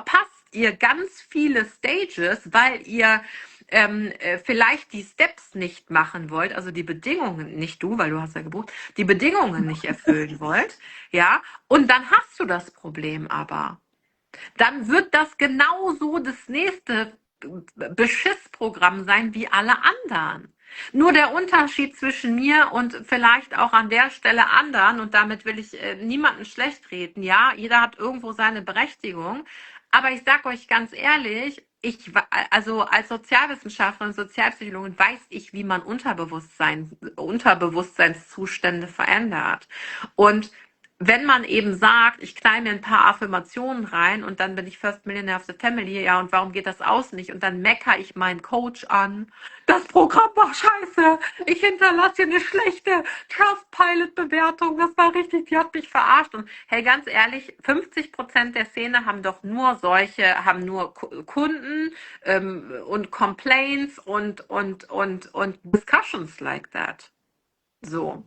A: ihr ganz viele Stages, weil ihr ähm, äh, vielleicht die Steps nicht machen wollt, also die Bedingungen, nicht du, weil du hast ja gebucht, die Bedingungen nicht erfüllen wollt, ja, und dann hast du das Problem aber. Dann wird das genauso das nächste Beschissprogramm sein wie alle anderen. Nur der Unterschied zwischen mir und vielleicht auch an der Stelle anderen, und damit will ich äh, niemanden schlecht reden, ja, jeder hat irgendwo seine Berechtigung, aber ich sag euch ganz ehrlich, ich, also als Sozialwissenschaftlerin, Sozialpsychologin weiß ich, wie man Unterbewusstsein, Unterbewusstseinszustände verändert. Und wenn man eben sagt, ich knall mir ein paar Affirmationen rein und dann bin ich First Millionaire of the Family, ja, und warum geht das aus nicht? Und dann meckere ich meinen Coach an. Das Programm war scheiße. Ich hinterlasse hier eine schlechte Trustpilot-Bewertung. Das war richtig, die hat mich verarscht. Und hey, ganz ehrlich, fünfzig Prozent der Szene haben doch nur solche, haben nur Kunden ähm, und Complaints und, und, und, und Discussions like that. So.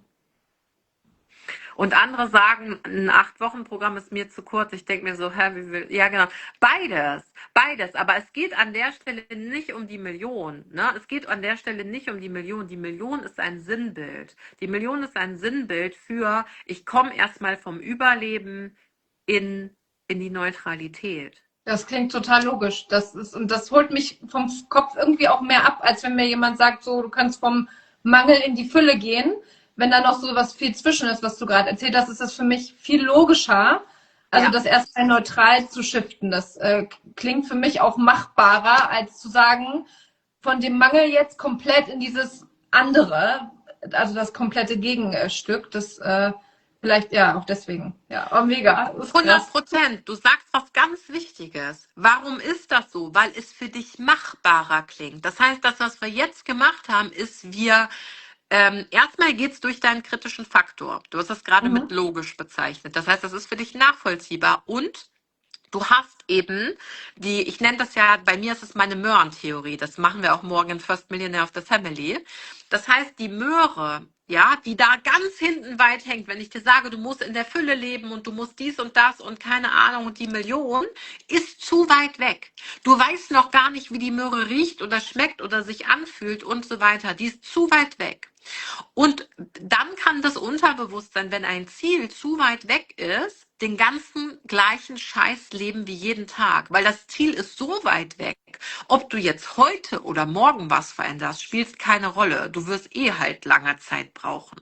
A: Und andere sagen, ein Acht-Wochen-Programm ist mir zu kurz. Ich denke mir so, hä, wie will, ja genau, beides, beides. Aber es geht an der Stelle nicht um die Million. Ne? Es geht an der Stelle nicht um die Million. Die Million ist ein Sinnbild. Die Million ist ein Sinnbild für, ich komme erstmal vom Überleben in, in die Neutralität.
B: Das klingt total logisch. Das ist, und das holt mich vom Kopf irgendwie auch mehr ab, als wenn mir jemand sagt, so, du kannst vom Mangel in die Fülle gehen. Wenn da noch so was viel zwischen ist, was du gerade erzählt hast, ist das für mich viel logischer, also ja. das erstmal neutral zu shiften. Das äh, klingt für mich auch machbarer, als zu sagen, von dem Mangel jetzt komplett in dieses andere, also das komplette Gegenstück. Das äh, vielleicht, ja, auch deswegen. Ja, oh, mega.
A: hundert Prozent. Du sagst was ganz Wichtiges. Warum ist das so? Weil es für dich machbarer klingt. Das heißt, das, was wir jetzt gemacht haben, ist, wir Ähm, erstmal geht's durch deinen kritischen Faktor. Du hast das gerade
B: Mhm.
A: mit logisch bezeichnet. Das heißt, das ist für dich nachvollziehbar und du hast eben die, ich nenne das ja, bei mir ist es meine Möhrentheorie. Das machen wir auch morgen in First Millionaire of the Family. Das heißt, die Möhre, ja, die da ganz hinten weit hängt, wenn ich dir sage, du musst in der Fülle leben und du musst dies und das und keine Ahnung und die Million, ist zu weit weg. Du weißt noch gar nicht, wie die Möhre riecht oder schmeckt oder sich anfühlt und so weiter. Die ist zu weit weg. Und dann kann das Unterbewusstsein, wenn ein Ziel zu weit weg ist, den ganzen gleichen Scheiß leben wie jeden Tag. Weil das Ziel ist so weit weg, ob du jetzt heute oder morgen was veränderst, spielt keine Rolle. Du wirst eh halt lange Zeit brauchen.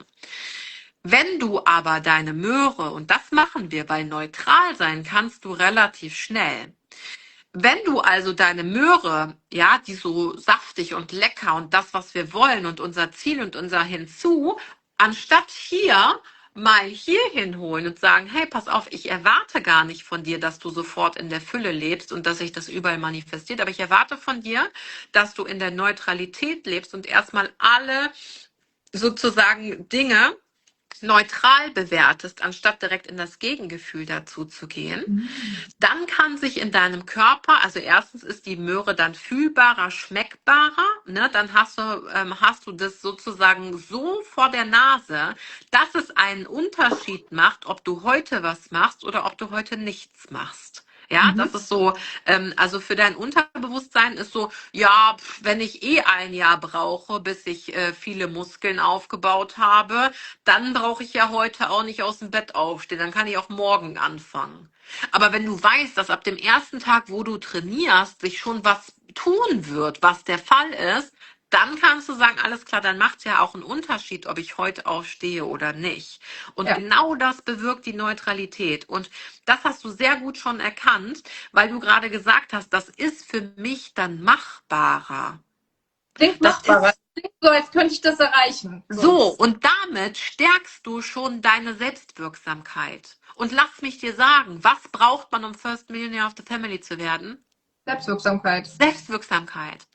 A: Wenn du aber deine Möhre, und das machen wir, weil neutral sein kannst du relativ schnell. Wenn du also deine Möhre, ja, die so saftig und lecker und das, was wir wollen und unser Ziel und unser Hinzu, anstatt hier mal hier hinholen und sagen, hey, pass auf, ich erwarte gar nicht von dir, dass du sofort in der Fülle lebst und dass sich das überall manifestiert, aber ich erwarte von dir, dass du in der Neutralität lebst und erstmal alle sozusagen Dinge neutral bewertest, anstatt direkt in das Gegengefühl dazu zu gehen, mhm. dann kann sich in deinem Körper, also erstens ist die Möhre dann fühlbarer, schmeckbarer, ne? Dann hast du, ähm, hast du das sozusagen so vor der Nase, dass es einen Unterschied macht, ob du heute was machst oder ob du heute nichts machst. Ja, mhm. das ist so, ähm, also für dein Unterbewusstsein ist so, ja, wenn ich eh ein Jahr brauche, bis ich äh, viele Muskeln aufgebaut habe, dann brauche ich ja heute auch nicht aus dem Bett aufstehen, dann kann ich auch morgen anfangen. Aber wenn du weißt, dass ab dem ersten Tag, wo du trainierst, sich schon was tun wird, was der Fall ist, dann kannst du sagen, alles klar, dann macht es ja auch einen Unterschied, ob ich heute aufstehe oder nicht. Und ja. genau das bewirkt die Neutralität. Und das hast du sehr gut schon erkannt, weil du gerade gesagt hast, das ist für mich dann machbarer.
B: Klingt machbarer. Ist, klingt so, als könnte ich das erreichen.
A: So, so, und damit stärkst du schon deine Selbstwirksamkeit. Und lass mich dir sagen, was braucht man, um First Millionaire of the Family zu werden?
B: Selbstwirksamkeit.
A: Selbstwirksamkeit.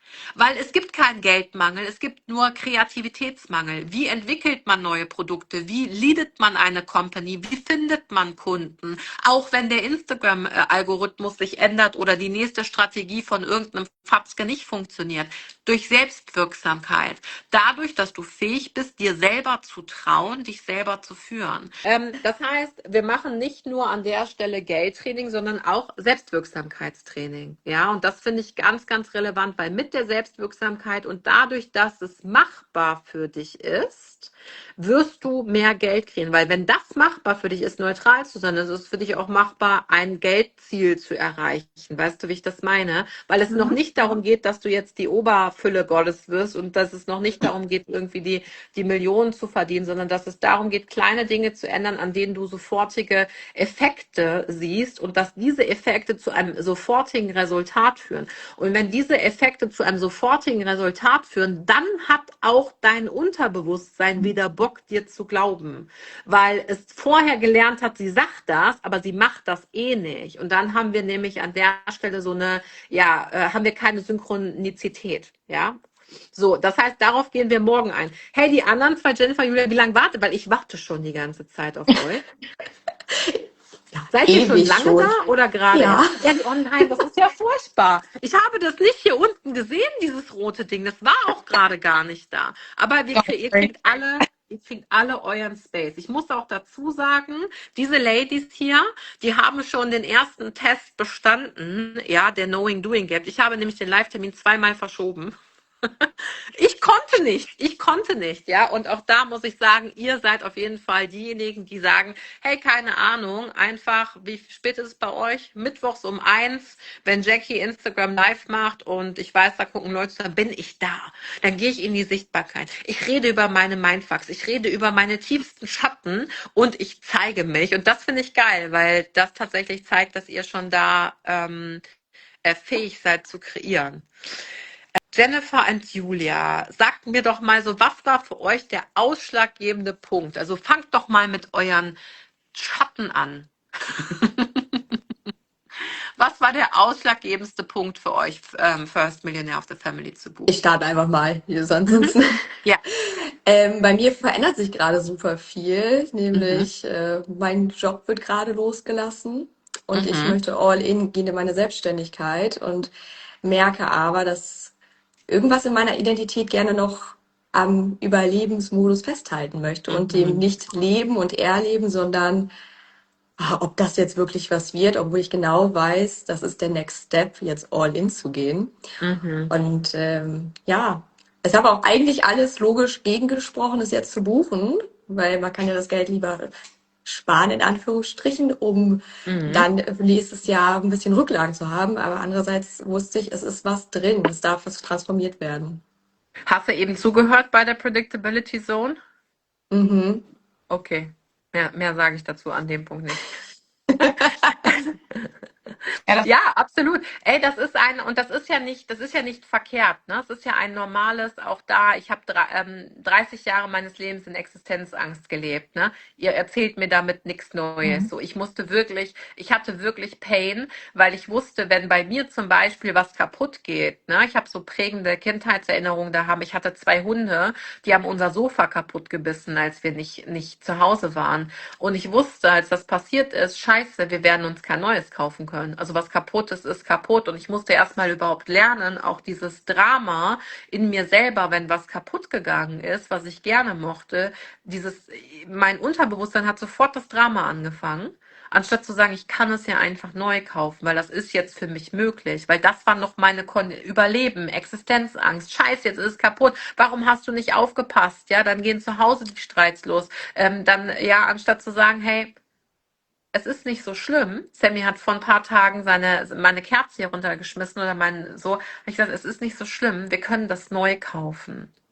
A: Weil es gibt keinen Geldmangel, es gibt nur Kreativitätsmangel. Wie entwickelt man neue Produkte? Wie leadet man eine Company? Wie findet man Kunden? Auch wenn der Instagram-Algorithmus sich ändert oder die nächste Strategie von irgendeinem Fabske nicht funktioniert. Durch Selbstwirksamkeit. Dadurch, dass du fähig bist, dir selber zu trauen, dich selber zu führen. Ähm, das heißt, wir machen nicht nur an der Stelle Geldtraining, sondern auch Selbstwirksamkeitstraining. Ja, und das finde ich ganz, ganz relevant, weil mit der Selbstwirksamkeit und dadurch, dass es machbar für dich ist, wirst du mehr Geld kriegen. Weil wenn das machbar für dich ist, neutral zu sein, dann ist es für dich auch machbar, ein Geldziel zu erreichen. Weißt du, wie ich das meine? Weil es noch
B: Mhm.
A: nicht darum geht, dass du jetzt die Oberfülle Gottes wirst und dass es noch nicht darum geht, irgendwie die, die Millionen zu verdienen, sondern dass es darum geht, kleine Dinge zu ändern, an denen du sofortige Effekte siehst und dass diese Effekte zu einem sofortigen Resultat führen. Und wenn diese Effekte zu einem sofortigen Resultat führen, dann hat auch dein Unterbewusstsein wieder Bock, dir zu glauben, weil es vorher gelernt hat, sie sagt das, aber sie macht das eh nicht. Und dann haben wir nämlich an der Stelle so eine, ja, äh, haben wir keine Synchronizität, ja. So, das heißt, darauf gehen wir morgen ein. Hey, die anderen zwei, Jennifer, Julia, wie lange wartet? Weil ich warte schon die ganze Zeit auf euch. Seid ihr schon
C: Ewig
A: lange
C: schon.
A: da oder gerade
C: Ja.
A: erst? Ja, oh nein, das ist ja furchtbar. Ich habe das nicht hier unten gesehen, dieses rote Ding. Das war auch gerade gar nicht da. Aber wir, krie- ihr kriegt alle, ihr kriegt alle euren Space. Ich muss auch dazu sagen, diese Ladies hier, die haben schon den ersten Test bestanden, ja, der Knowing Doing Gap. Ich habe nämlich den Live-Termin zweimal verschoben. Ich konnte nicht, ich konnte nicht, ja. Und auch da muss ich sagen, ihr seid auf jeden Fall diejenigen, die sagen, hey, keine Ahnung, einfach, wie spät ist es bei euch? Mittwochs um eins, wenn Jackie Instagram live macht und ich weiß, da gucken Leute, dann bin ich da. Dann gehe ich in die Sichtbarkeit. Ich rede über meine Mindfucks, ich rede über meine tiefsten Schatten und ich zeige mich. Und das finde ich geil, weil das tatsächlich zeigt, dass ihr schon da ähm, äh, fähig seid zu kreieren. Jennifer und Julia, sagt mir doch mal so, was war für euch der ausschlaggebende Punkt? Also fangt doch mal mit euren Schatten an. Was war der ausschlaggebendste Punkt für euch, ähm, First Millionaire of the Family zu buchen?
C: Ich starte einfach mal, hier sonst.
A: Mhm. Ja.
C: Ähm, bei mir verändert sich gerade super viel,
A: Mhm.
C: nämlich äh, mein Job wird gerade losgelassen und ich
A: Mhm.
C: möchte all in gehen in meine Selbstständigkeit und merke aber, dass irgendwas in meiner Identität gerne noch am Überlebensmodus festhalten möchte und dem
A: Mhm.
C: nicht leben und erleben, sondern ah, ob das jetzt wirklich was wird, obwohl ich genau weiß, das ist der Next Step, jetzt all in zu gehen.
A: Mhm.
C: Und ähm, ja, es habe auch eigentlich alles logisch gegengesprochen, es jetzt zu buchen, weil man kann ja das Geld lieber sparen, in Anführungsstrichen, um
A: Mhm.
C: dann nächstes Jahr ein bisschen Rücklagen zu haben. Aber andererseits wusste ich, es ist was drin, es darf was transformiert werden.
A: Hast du eben zugehört bei der Predictability Zone?
C: Mhm.
A: Okay. Mehr, mehr sage ich dazu an dem Punkt nicht.
B: Ja, das
A: Ja, absolut. Ey, das ist ein, und das ist ja nicht, das ist ja nicht verkehrt, ne? Es ist ja ein normales, auch da, ich habe ähm, dreißig Jahre meines Lebens in Existenzangst gelebt, ne? Ihr erzählt mir damit nichts Neues.
C: Mhm.
A: So, ich musste wirklich, ich hatte wirklich Pain, weil ich wusste, wenn bei mir zum Beispiel was kaputt geht, ne? Ich habe so prägende Kindheitserinnerungen da haben. Ich hatte zwei Hunde, die haben unser Sofa kaputt gebissen, als wir nicht, nicht zu Hause waren. Und ich wusste, als das passiert ist, scheiße, wir werden uns kein neues kaufen können. Also was kaputt ist, ist kaputt. Und ich musste erstmal überhaupt lernen, auch dieses Drama in mir selber, wenn was kaputt gegangen ist, was ich gerne mochte, dieses, mein Unterbewusstsein hat sofort das Drama angefangen. Anstatt zu sagen, ich kann es ja einfach neu kaufen, weil das ist jetzt für mich möglich. Weil das war noch meine Kon Überleben, Existenzangst. Scheiße, jetzt ist es kaputt. Warum hast du nicht aufgepasst? Ja, dann gehen zu Hause die Streits los. Ähm, dann, ja, anstatt zu sagen, hey, es ist nicht so schlimm. Sammy hat vor ein paar Tagen seine, meine Kerze hier runtergeschmissen oder mein, so. Hab ich gesagt, es ist nicht so schlimm. Wir können das neu kaufen.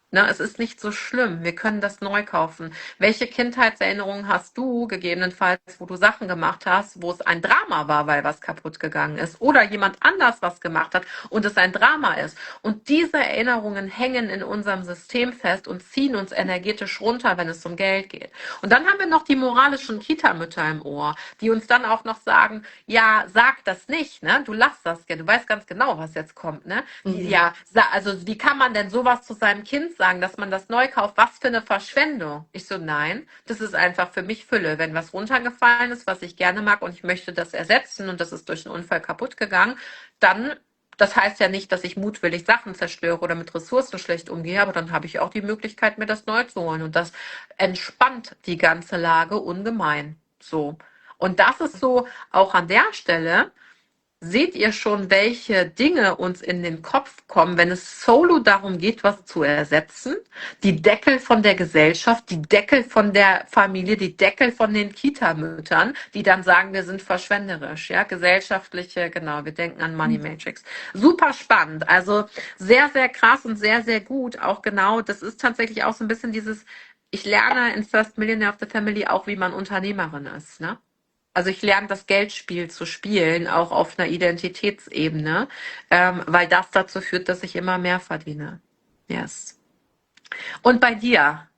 A: Ne, es ist nicht so schlimm. Wir können das neu kaufen. Welche Kindheitserinnerungen hast du gegebenenfalls, wo du Sachen gemacht hast, wo es ein Drama war, weil was kaputt gegangen ist? Oder jemand anders was gemacht hat und es ein Drama ist? Und diese Erinnerungen hängen in unserem System fest und ziehen uns energetisch runter, wenn es um Geld geht. Und dann haben wir noch die moralischen Kita-Mütter im Ohr, die uns dann auch noch sagen, ja, sag das nicht, ne? Du lachst das, ja, du weißt ganz genau, was jetzt kommt, ne? Die,
C: Mhm.
A: ja, sa- also wie kann man denn sowas zu seinem Kind sagen, dass man das neu kauft? Was für eine Verschwendung? Ich so, nein, das ist einfach für mich Fülle. Wenn was runtergefallen ist, was ich gerne mag und ich möchte das ersetzen und das ist durch einen Unfall kaputt gegangen, dann, das heißt ja nicht, dass ich mutwillig Sachen zerstöre oder mit Ressourcen schlecht umgehe, aber dann habe ich auch die Möglichkeit, mir das neu zu holen. Und das entspannt die ganze Lage ungemein. So. Und das ist so auch an der Stelle. Seht ihr schon, welche Dinge uns in den Kopf kommen, wenn es solo darum geht, was zu ersetzen? Die Deckel von der Gesellschaft, die Deckel von der Familie, die Deckel von den Kita-Müttern, die dann sagen, wir sind verschwenderisch, ja, gesellschaftliche, genau, wir denken an Money Matrix. Super spannend, also sehr, sehr krass und sehr, sehr gut, auch genau, das ist tatsächlich auch so ein bisschen dieses, ich lerne in First Millionaire of the Family auch, wie man Unternehmerin ist, ne? Also ich lerne das Geldspiel zu spielen, auch auf einer Identitätsebene, ähm, weil das dazu führt, dass ich immer mehr verdiene. Yes. Und bei dir?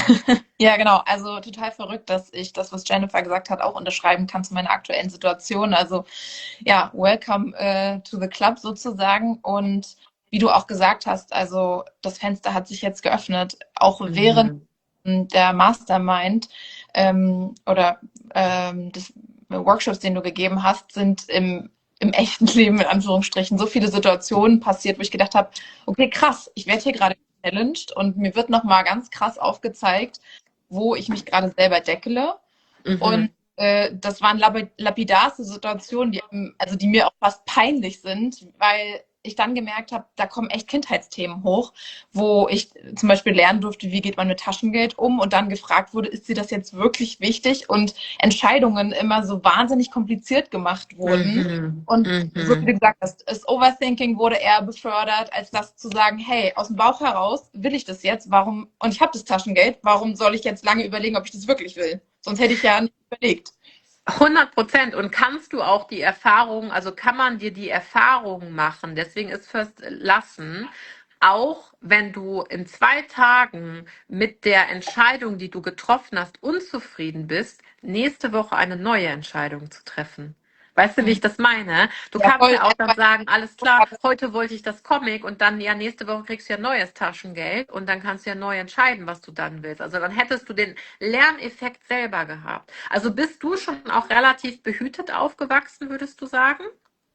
D: Ja, genau. Also total verrückt, dass ich das, was Jennifer gesagt hat, auch unterschreiben kann zu meiner aktuellen Situation. Also ja, welcome äh, to the club sozusagen. Und wie du auch gesagt hast, also das Fenster hat sich jetzt geöffnet, auch während
A: Mhm.
D: der Mastermind ähm, oder ähm, des Workshops, den du gegeben hast, sind im, im echten Leben in Anführungsstrichen so viele Situationen passiert, wo ich gedacht habe, okay, krass, ich werde hier gerade gechallenged und mir wird nochmal ganz krass aufgezeigt, wo ich mich gerade selber deckele. Und
A: Mhm.
D: äh, das waren labi- lapidarste Situationen, die, also die mir auch fast peinlich sind, weil ich dann gemerkt habe, da kommen echt Kindheitsthemen hoch, wo ich zum Beispiel lernen durfte, wie geht man mit Taschengeld um und dann gefragt wurde, ist dir das jetzt wirklich wichtig? Und Entscheidungen immer so wahnsinnig kompliziert gemacht wurden.
A: Mhm.
D: Und so wie
A: Mhm.
D: du gesagt hast, das Overthinking wurde eher befördert, als das zu sagen, hey, aus dem Bauch heraus will ich das jetzt, warum, und ich habe das Taschengeld, warum soll ich jetzt lange überlegen, ob ich das wirklich will? Sonst hätte ich ja nicht überlegt.
A: hundert Prozent. Und kannst du auch die Erfahrung, also kann man dir die Erfahrung machen, deswegen ist First lassen, auch wenn du in zwei Tagen mit der Entscheidung, die du getroffen hast, unzufrieden bist, nächste Woche eine neue Entscheidung zu treffen. Weißt du, wie ich das meine? Du
D: Ja,
A: kannst
D: voll.
A: ja auch dann sagen, alles klar, heute wollte ich das Comic und dann, ja, nächste Woche kriegst du ja neues Taschengeld und dann kannst du ja neu entscheiden, was du dann willst. Also dann hättest du den Lerneffekt selber gehabt. Also bist du schon auch relativ behütet aufgewachsen, würdest du sagen?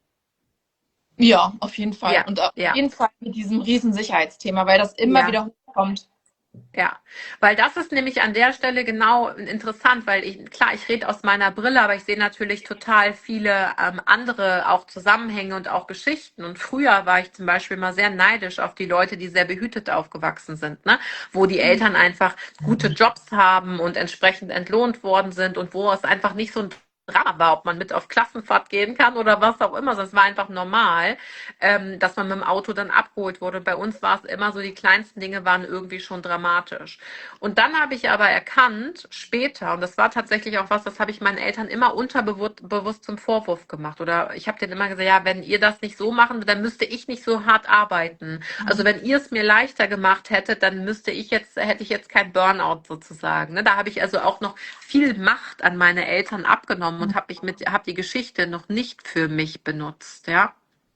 D: Ja, auf jeden Fall.
A: Ja,
D: Und auf
A: ja.
D: jeden Fall mit diesem riesen Sicherheitsthema, weil das immer
A: Ja.
D: wieder hochkommt.
A: Ja, weil das ist nämlich an der Stelle genau interessant, weil ich, klar, ich rede aus meiner Brille, aber ich sehe natürlich total viele ähm, andere auch Zusammenhänge und auch Geschichten. Und früher war ich zum Beispiel mal sehr neidisch auf die Leute, die sehr behütet aufgewachsen sind, ne? Wo die Eltern einfach gute Jobs haben und entsprechend entlohnt worden sind und wo es einfach nicht so ein Drama war, ob man mit auf Klassenfahrt gehen kann oder was auch immer. Das war einfach normal, ähm, dass man mit dem Auto dann abgeholt wurde. Bei uns war es immer so, die kleinsten Dinge waren irgendwie schon dramatisch. Und dann habe ich aber erkannt, später, und das war tatsächlich auch was, das habe ich meinen Eltern immer unterbewusst bewusst zum Vorwurf gemacht. Oder ich habe denen immer gesagt, ja, wenn ihr das nicht so machen, dann müsste ich nicht so hart arbeiten. Also wenn ihr es mir leichter gemacht hättet, dann müsste ich jetzt, hätte ich jetzt kein Burnout sozusagen. Ne? Da habe ich also auch noch viel Macht an meine Eltern abgenommen und habe mich mit, habe die Geschichte noch nicht für mich benutzt, ja.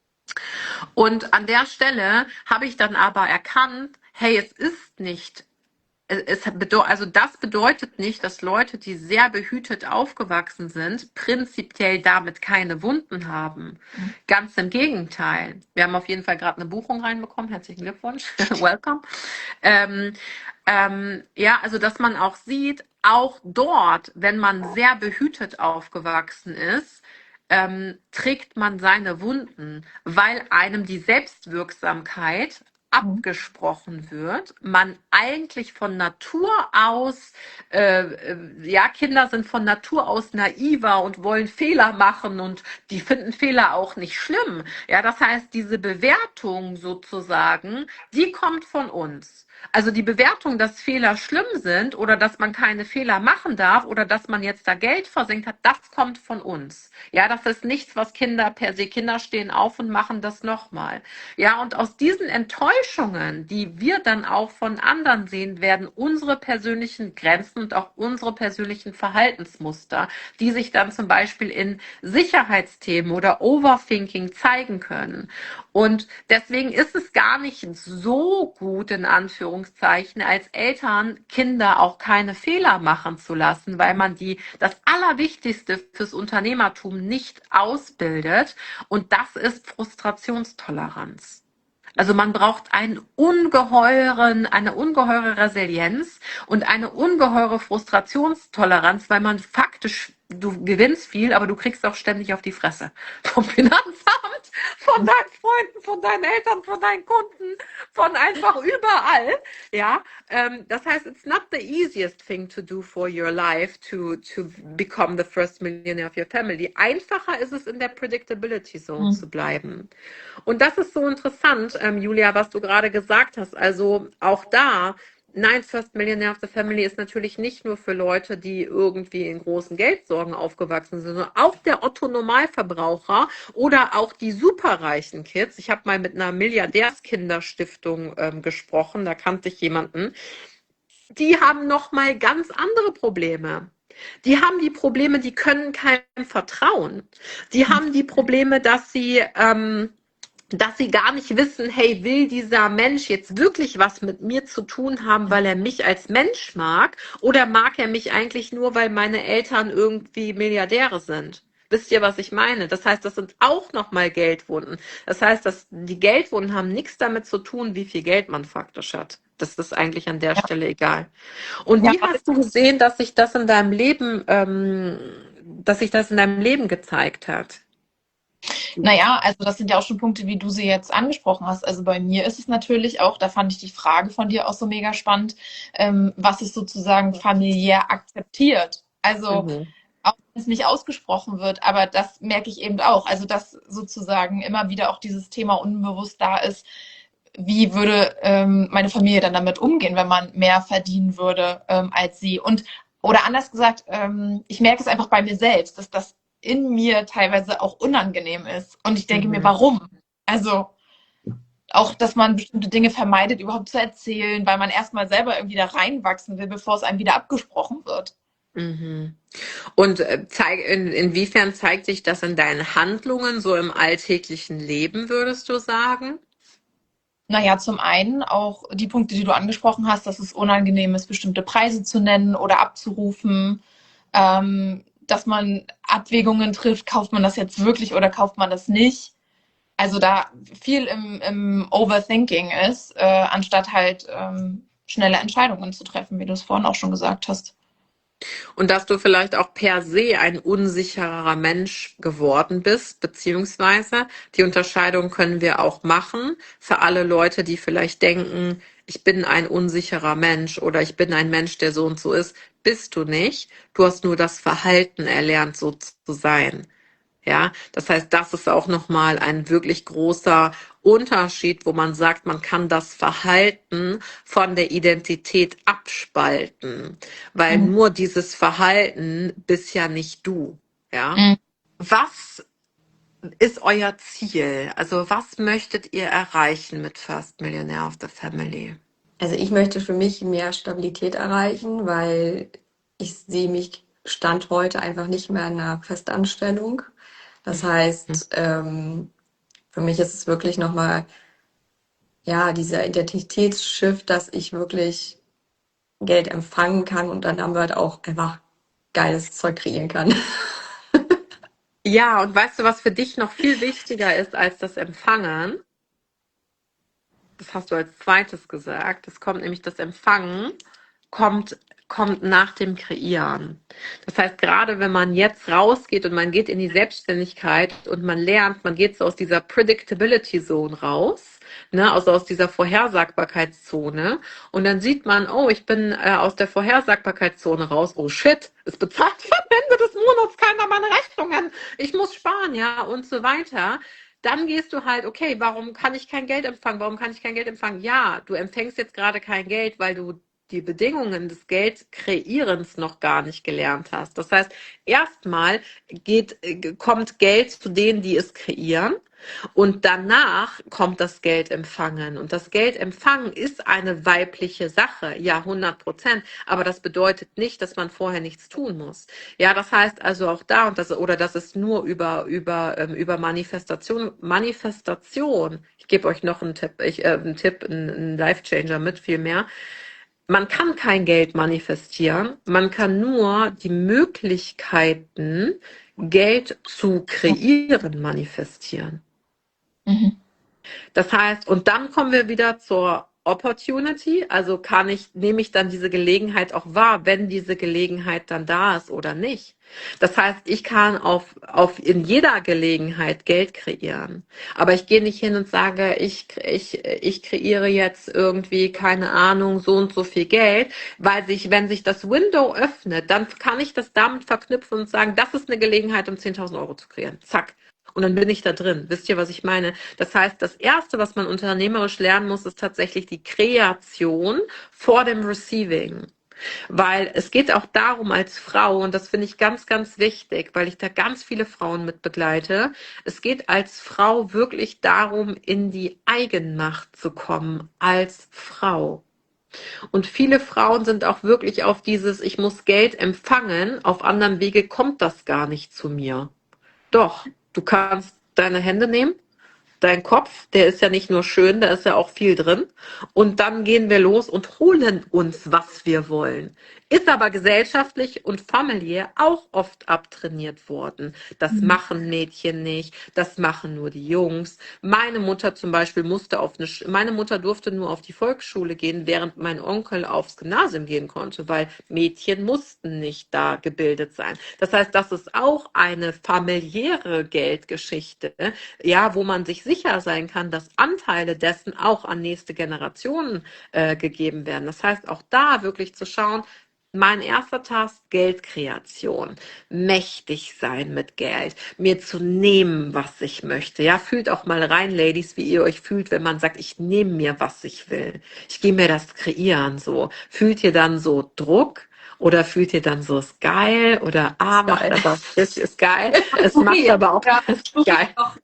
A: Und an der Stelle habe ich dann aber erkannt, hey, es ist nicht, es bedeu- also das bedeutet nicht, dass Leute, die sehr behütet aufgewachsen sind, prinzipiell damit keine Wunden haben. Ganz im Gegenteil. Wir haben auf jeden Fall gerade eine Buchung reinbekommen. Herzlichen Glückwunsch. Welcome. Ähm, ähm, ja, also dass man auch sieht, auch dort, wenn man sehr behütet aufgewachsen ist, ähm, trägt man seine Wunden, weil einem die Selbstwirksamkeit abgesprochen wird, man eigentlich von Natur aus, äh, äh, ja, Kinder sind von Natur aus naiver und wollen Fehler machen und die finden Fehler auch nicht schlimm. Ja, das heißt, diese Bewertung sozusagen, die kommt von uns. Also die Bewertung, dass Fehler schlimm sind oder dass man keine Fehler machen darf oder dass man jetzt da Geld versenkt hat, das kommt von uns. Ja, das ist nichts, was Kinder per se, Kinder stehen auf und machen das nochmal. Ja, und aus diesen Enttäuschungen, die wir dann auch von anderen sehen, werden unsere persönlichen Grenzen und auch unsere persönlichen Verhaltensmuster, die sich dann zum Beispiel in Sicherheitsthemen oder Overthinking zeigen können. Und deswegen ist es gar nicht so gut, in Anführungszeichen, als Eltern Kinder auch keine Fehler machen zu lassen, weil man die, das Allerwichtigste fürs Unternehmertum nicht ausbildet. Und das ist Frustrationstoleranz. Also man braucht einen ungeheuren, eine ungeheure Resilienz und eine ungeheure Frustrationstoleranz, weil man faktisch, du gewinnst viel, aber du kriegst auch ständig auf die Fresse. Vom Finanzamt, von deinen Freunden, von deinen Eltern, von deinen Kunden, von einfach überall. Ja, ähm, das heißt, it's not the easiest thing to do for your life to, to become the first millionaire of your family. Einfacher ist es, in der Predictability Zone
D: Mhm.
A: zu bleiben. Und das ist so interessant, ähm, Julia, was du gerade gesagt hast. Also auch da, nein, First Millionaire of the Family ist natürlich nicht nur für Leute, die irgendwie in großen Geldsorgen aufgewachsen sind, sondern auch der Otto-Normalverbraucher oder auch die superreichen Kids. Ich habe mal mit einer Milliardärskinderstiftung ähm, gesprochen, da kannte ich jemanden. Die haben nochmal ganz andere Probleme. Die haben die Probleme, die können keinem vertrauen. Die haben die Probleme, dass sie... Ähm, dass sie gar nicht wissen, hey, will dieser Mensch jetzt wirklich was mit mir zu tun haben, weil er mich als Mensch mag, oder mag er mich eigentlich nur, weil meine Eltern irgendwie Milliardäre sind? Wisst ihr, was ich meine? Das heißt, das sind auch nochmal Geldwunden. Das heißt, dass die Geldwunden haben nichts damit zu tun, wie viel Geld man faktisch hat. Das ist eigentlich an der
D: Ja.
A: Stelle egal. Und
D: Ja,
A: wie hast du gesehen, dass sich das in deinem Leben, ähm, dass sich das in deinem Leben gezeigt hat?
D: Naja, also das sind ja auch schon Punkte, wie du sie jetzt angesprochen hast. Also bei mir ist es natürlich auch, da fand ich die Frage von dir auch so mega spannend, ähm, was ist sozusagen familiär akzeptiert. Also
A: Mhm.
D: auch wenn es nicht ausgesprochen wird, aber das merke ich eben auch. Also dass sozusagen immer wieder auch dieses Thema unbewusst da ist, wie würde ähm, meine Familie dann damit umgehen, wenn man mehr verdienen würde ähm, als sie. Und oder anders gesagt, ähm, ich merke es einfach bei mir selbst, dass das in mir teilweise auch unangenehm ist. Und ich denke
A: Mhm.
D: mir, warum? Also auch, dass man bestimmte Dinge vermeidet, überhaupt zu erzählen, weil man erstmal selber irgendwie da reinwachsen will, bevor es einem wieder abgesprochen wird.
A: Mhm. Und äh, zeig, in, inwiefern zeigt sich das in deinen Handlungen, so im alltäglichen Leben, würdest du sagen?
D: Naja, zum einen auch die Punkte, die du angesprochen hast, dass es unangenehm ist, bestimmte Preise zu nennen oder abzurufen, ähm, dass man Abwägungen trifft, kauft man das jetzt wirklich oder kauft man das nicht. Also da viel im, im Overthinking ist, äh, anstatt halt ähm, schnelle Entscheidungen zu treffen, wie du es vorhin auch schon gesagt hast.
A: Und dass du vielleicht auch per se ein unsicherer Mensch geworden bist, beziehungsweise die Unterscheidung können wir auch machen für alle Leute, die vielleicht denken, ich bin ein unsicherer Mensch oder ich bin ein Mensch, der so und so ist. Bist du nicht. Du hast nur das Verhalten erlernt, so zu sein. Ja, das heißt, das ist auch nochmal ein wirklich großer Unterschied, wo man sagt, man kann das Verhalten von der Identität abspalten, weil
D: Mhm.
A: nur dieses Verhalten bist ja nicht du. Ja,
D: Mhm.
A: was ist euer Ziel? Also was möchtet ihr erreichen mit First Millionaire of the Family?
C: Also ich möchte für mich mehr Stabilität erreichen, weil ich sehe mich Stand heute einfach nicht mehr in einer Festanstellung. Das heißt, ähm, für mich ist es wirklich nochmal, ja, dieser Identitätsshift, dass ich wirklich Geld empfangen kann und dann damit auch einfach geiles Zeug kreieren kann.
A: Ja, und weißt du, was für dich noch viel wichtiger ist als das Empfangen? Das hast du als zweites gesagt. Es kommt nämlich das Empfangen, kommt, kommt nach dem Kreieren. Das heißt, gerade wenn man jetzt rausgeht und man geht in die Selbstständigkeit und man lernt, man geht so aus dieser Predictability Zone raus, ne, also aus dieser Vorhersagbarkeitszone, und dann sieht man, oh, ich bin äh, aus der Vorhersagbarkeitszone raus, oh shit, es bezahlt am Ende des Monats keiner meine Rechnungen, ich muss sparen, ja, und so weiter. dann gehst du halt, okay, warum kann ich kein Geld empfangen? Warum kann ich kein Geld empfangen? Ja, du empfängst jetzt gerade kein Geld, weil du die Bedingungen des Geldkreierens noch gar nicht gelernt hast. Das heißt, erstmal geht, kommt Geld zu denen, die es kreieren. Und danach kommt das Geld empfangen. Und das Geld empfangen ist eine weibliche Sache, ja, hundert Prozent. Aber das bedeutet nicht, dass man vorher nichts tun muss. Ja, das heißt also auch da, und das, oder das ist nur über, über, ähm, über Manifestation. Manifestation, ich gebe euch noch einen Tipp, ich, äh, einen Tipp, einen, einen Life-Changer mit, viel mehr. Man kann kein Geld manifestieren, man kann nur die Möglichkeiten, Geld zu kreieren, manifestieren.
D: Mhm.
A: Das heißt, und dann kommen wir wieder zur Opportunity, also kann ich, nehme ich dann diese Gelegenheit auch wahr, wenn diese Gelegenheit dann da ist oder nicht. Das heißt, ich kann auf, auf in jeder Gelegenheit Geld kreieren. Aber ich gehe nicht hin und sage, ich, ich, ich kreiere jetzt irgendwie, keine Ahnung, so und so viel Geld, weil sich, wenn sich das Window öffnet, dann kann ich das damit verknüpfen und sagen, das ist eine Gelegenheit, um zehntausend Euro zu kreieren. Zack. Und dann bin ich da drin. Wisst ihr, was ich meine? Das heißt, das Erste, was man unternehmerisch lernen muss, ist tatsächlich die Kreation vor dem Receiving. Weil es geht auch darum als Frau, und das finde ich ganz, ganz wichtig, weil ich da ganz viele Frauen mit begleite, es geht als Frau wirklich darum, in die Eigenmacht zu kommen als Frau. Und viele Frauen sind auch wirklich auf dieses, ich muss Geld empfangen, auf anderem Wege kommt das gar nicht zu mir. Doch, du kannst deine Hände nehmen, dein Kopf, der ist ja nicht nur schön, da ist ja auch viel drin. Und dann gehen wir los und holen uns, was wir wollen. Ist aber gesellschaftlich und familiär auch oft abtrainiert worden. Das
D: Mhm.
A: machen Mädchen nicht, das machen nur die Jungs. Meine Mutter zum Beispiel musste auf eine, Sch- meine Mutter durfte nur auf die Volksschule gehen, während mein Onkel aufs Gymnasium gehen konnte, weil Mädchen mussten nicht da gebildet sein. Das heißt, das ist auch eine familiäre Geldgeschichte, ja, wo man sich sicher sein kann, dass Anteile dessen auch an nächste Generationen äh, gegeben werden. Das heißt, auch da wirklich zu schauen, mein erster Task, Geldkreation, mächtig sein mit Geld, mir zu nehmen, was ich möchte. Ja, fühlt auch mal rein, Ladies, wie ihr euch fühlt, wenn man sagt, ich nehme mir, was ich will. Ich gehe mir das kreieren, so. Fühlt ihr dann so Druck? Oder fühlt ihr dann so, ist geil? Oder, ah,
C: Ist
A: macht
C: geil.
A: aber, ist, ist geil. Es macht
B: Okay,
A: aber auch,
B: ja,
A: ist
B: so viel
A: geil.
B: noch.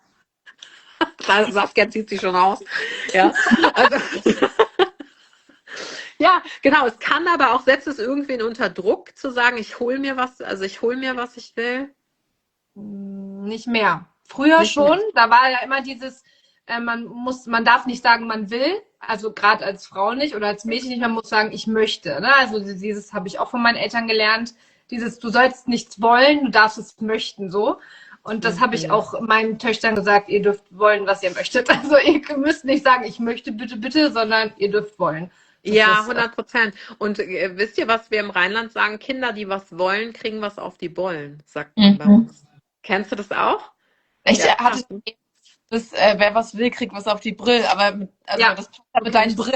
A: Da- Saskia zieht sich schon aus. Ja, also, ja, genau. Es kann aber auch, setzt es irgendwen unter Druck zu sagen, ich hole mir was, also ich hole mir, was ich will.
B: Hm, Nicht mehr. Früher
A: Nicht
B: schon,
A: mehr.
B: da war ja immer dieses, äh, man muss, man darf nicht sagen, man will, also gerade als Frau nicht oder als Mädchen nicht, man muss sagen, ich möchte. Ne? Also dieses habe ich auch von meinen Eltern gelernt, dieses, du sollst nichts wollen, du darfst es möchten, so. Und das habe ich
A: Mhm.
B: auch meinen Töchtern gesagt, ihr dürft wollen, was ihr möchtet. Also ihr müsst nicht sagen, ich möchte bitte, bitte, sondern ihr dürft wollen. Das
A: Ja,
B: ist, äh,
A: hundert Prozent. Und äh, wisst ihr, was wir im Rheinland sagen? Kinder, die was wollen, kriegen was auf die Bollen, sagt man bei
D: Mhm.
A: uns. Kennst du das auch?
D: Ich
A: Ja.
D: hatte das, äh, wer was will, kriegt was auf die Brill, aber mit, also
B: Ja.
D: das passt ja mit deinen Brillen.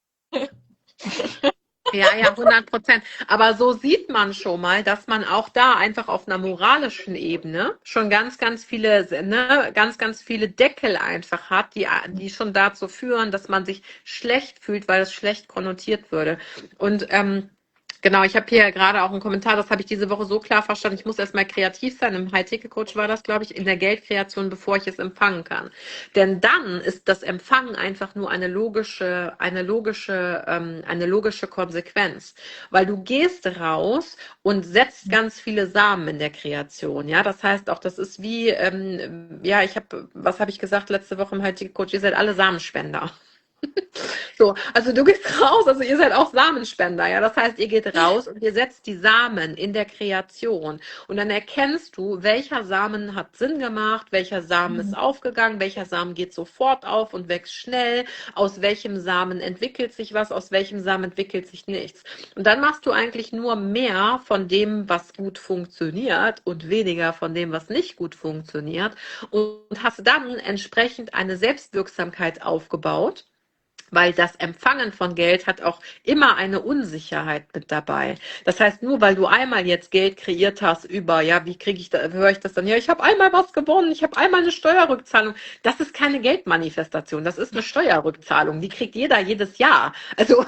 A: Ja, ja, hundert Prozent. Aber so sieht man schon mal, dass man auch da einfach auf einer moralischen Ebene schon ganz, ganz viele, ne, ganz, ganz viele Deckel einfach hat, die, die schon dazu führen, dass man sich schlecht fühlt, weil es schlecht konnotiert würde. Und ähm, genau, ich habe hier gerade auch einen Kommentar, das habe ich diese Woche so klar verstanden. Ich muss erstmal kreativ sein. Im High-Ticket-Coach war das, glaube ich, in der Geldkreation, bevor ich es empfangen kann. Denn dann ist das Empfangen einfach nur eine logische, eine logische, ähm, eine logische Konsequenz. Weil du gehst raus und setzt ganz viele Samen in der Kreation. Ja, das heißt auch, das ist wie, ähm, ja, ich habe, was habe ich gesagt letzte Woche im High-Ticket-Coach? Ihr seid alle Samenspender. So, also du gehst raus, also ihr seid auch Samenspender, ja. Das heißt, ihr geht raus und ihr setzt die Samen in der Kreation. Und dann erkennst du, welcher Samen hat Sinn gemacht, welcher Samen ist aufgegangen, welcher Samen geht sofort auf und wächst schnell, aus welchem Samen entwickelt sich was, aus welchem Samen entwickelt sich nichts. Und dann machst du eigentlich nur mehr von dem, was gut funktioniert und weniger von dem, was nicht gut funktioniert und hast dann entsprechend eine Selbstwirksamkeit aufgebaut, Weil das Empfangen von Geld hat auch immer eine Unsicherheit mit dabei. Das heißt, nur weil du einmal jetzt Geld kreiert hast über, ja, wie kriege ich da, höre ich das dann? Ja, ich habe einmal was gewonnen, ich habe einmal eine Steuerrückzahlung. Das ist keine Geldmanifestation, das ist eine Steuerrückzahlung. Die kriegt jeder jedes Jahr. Also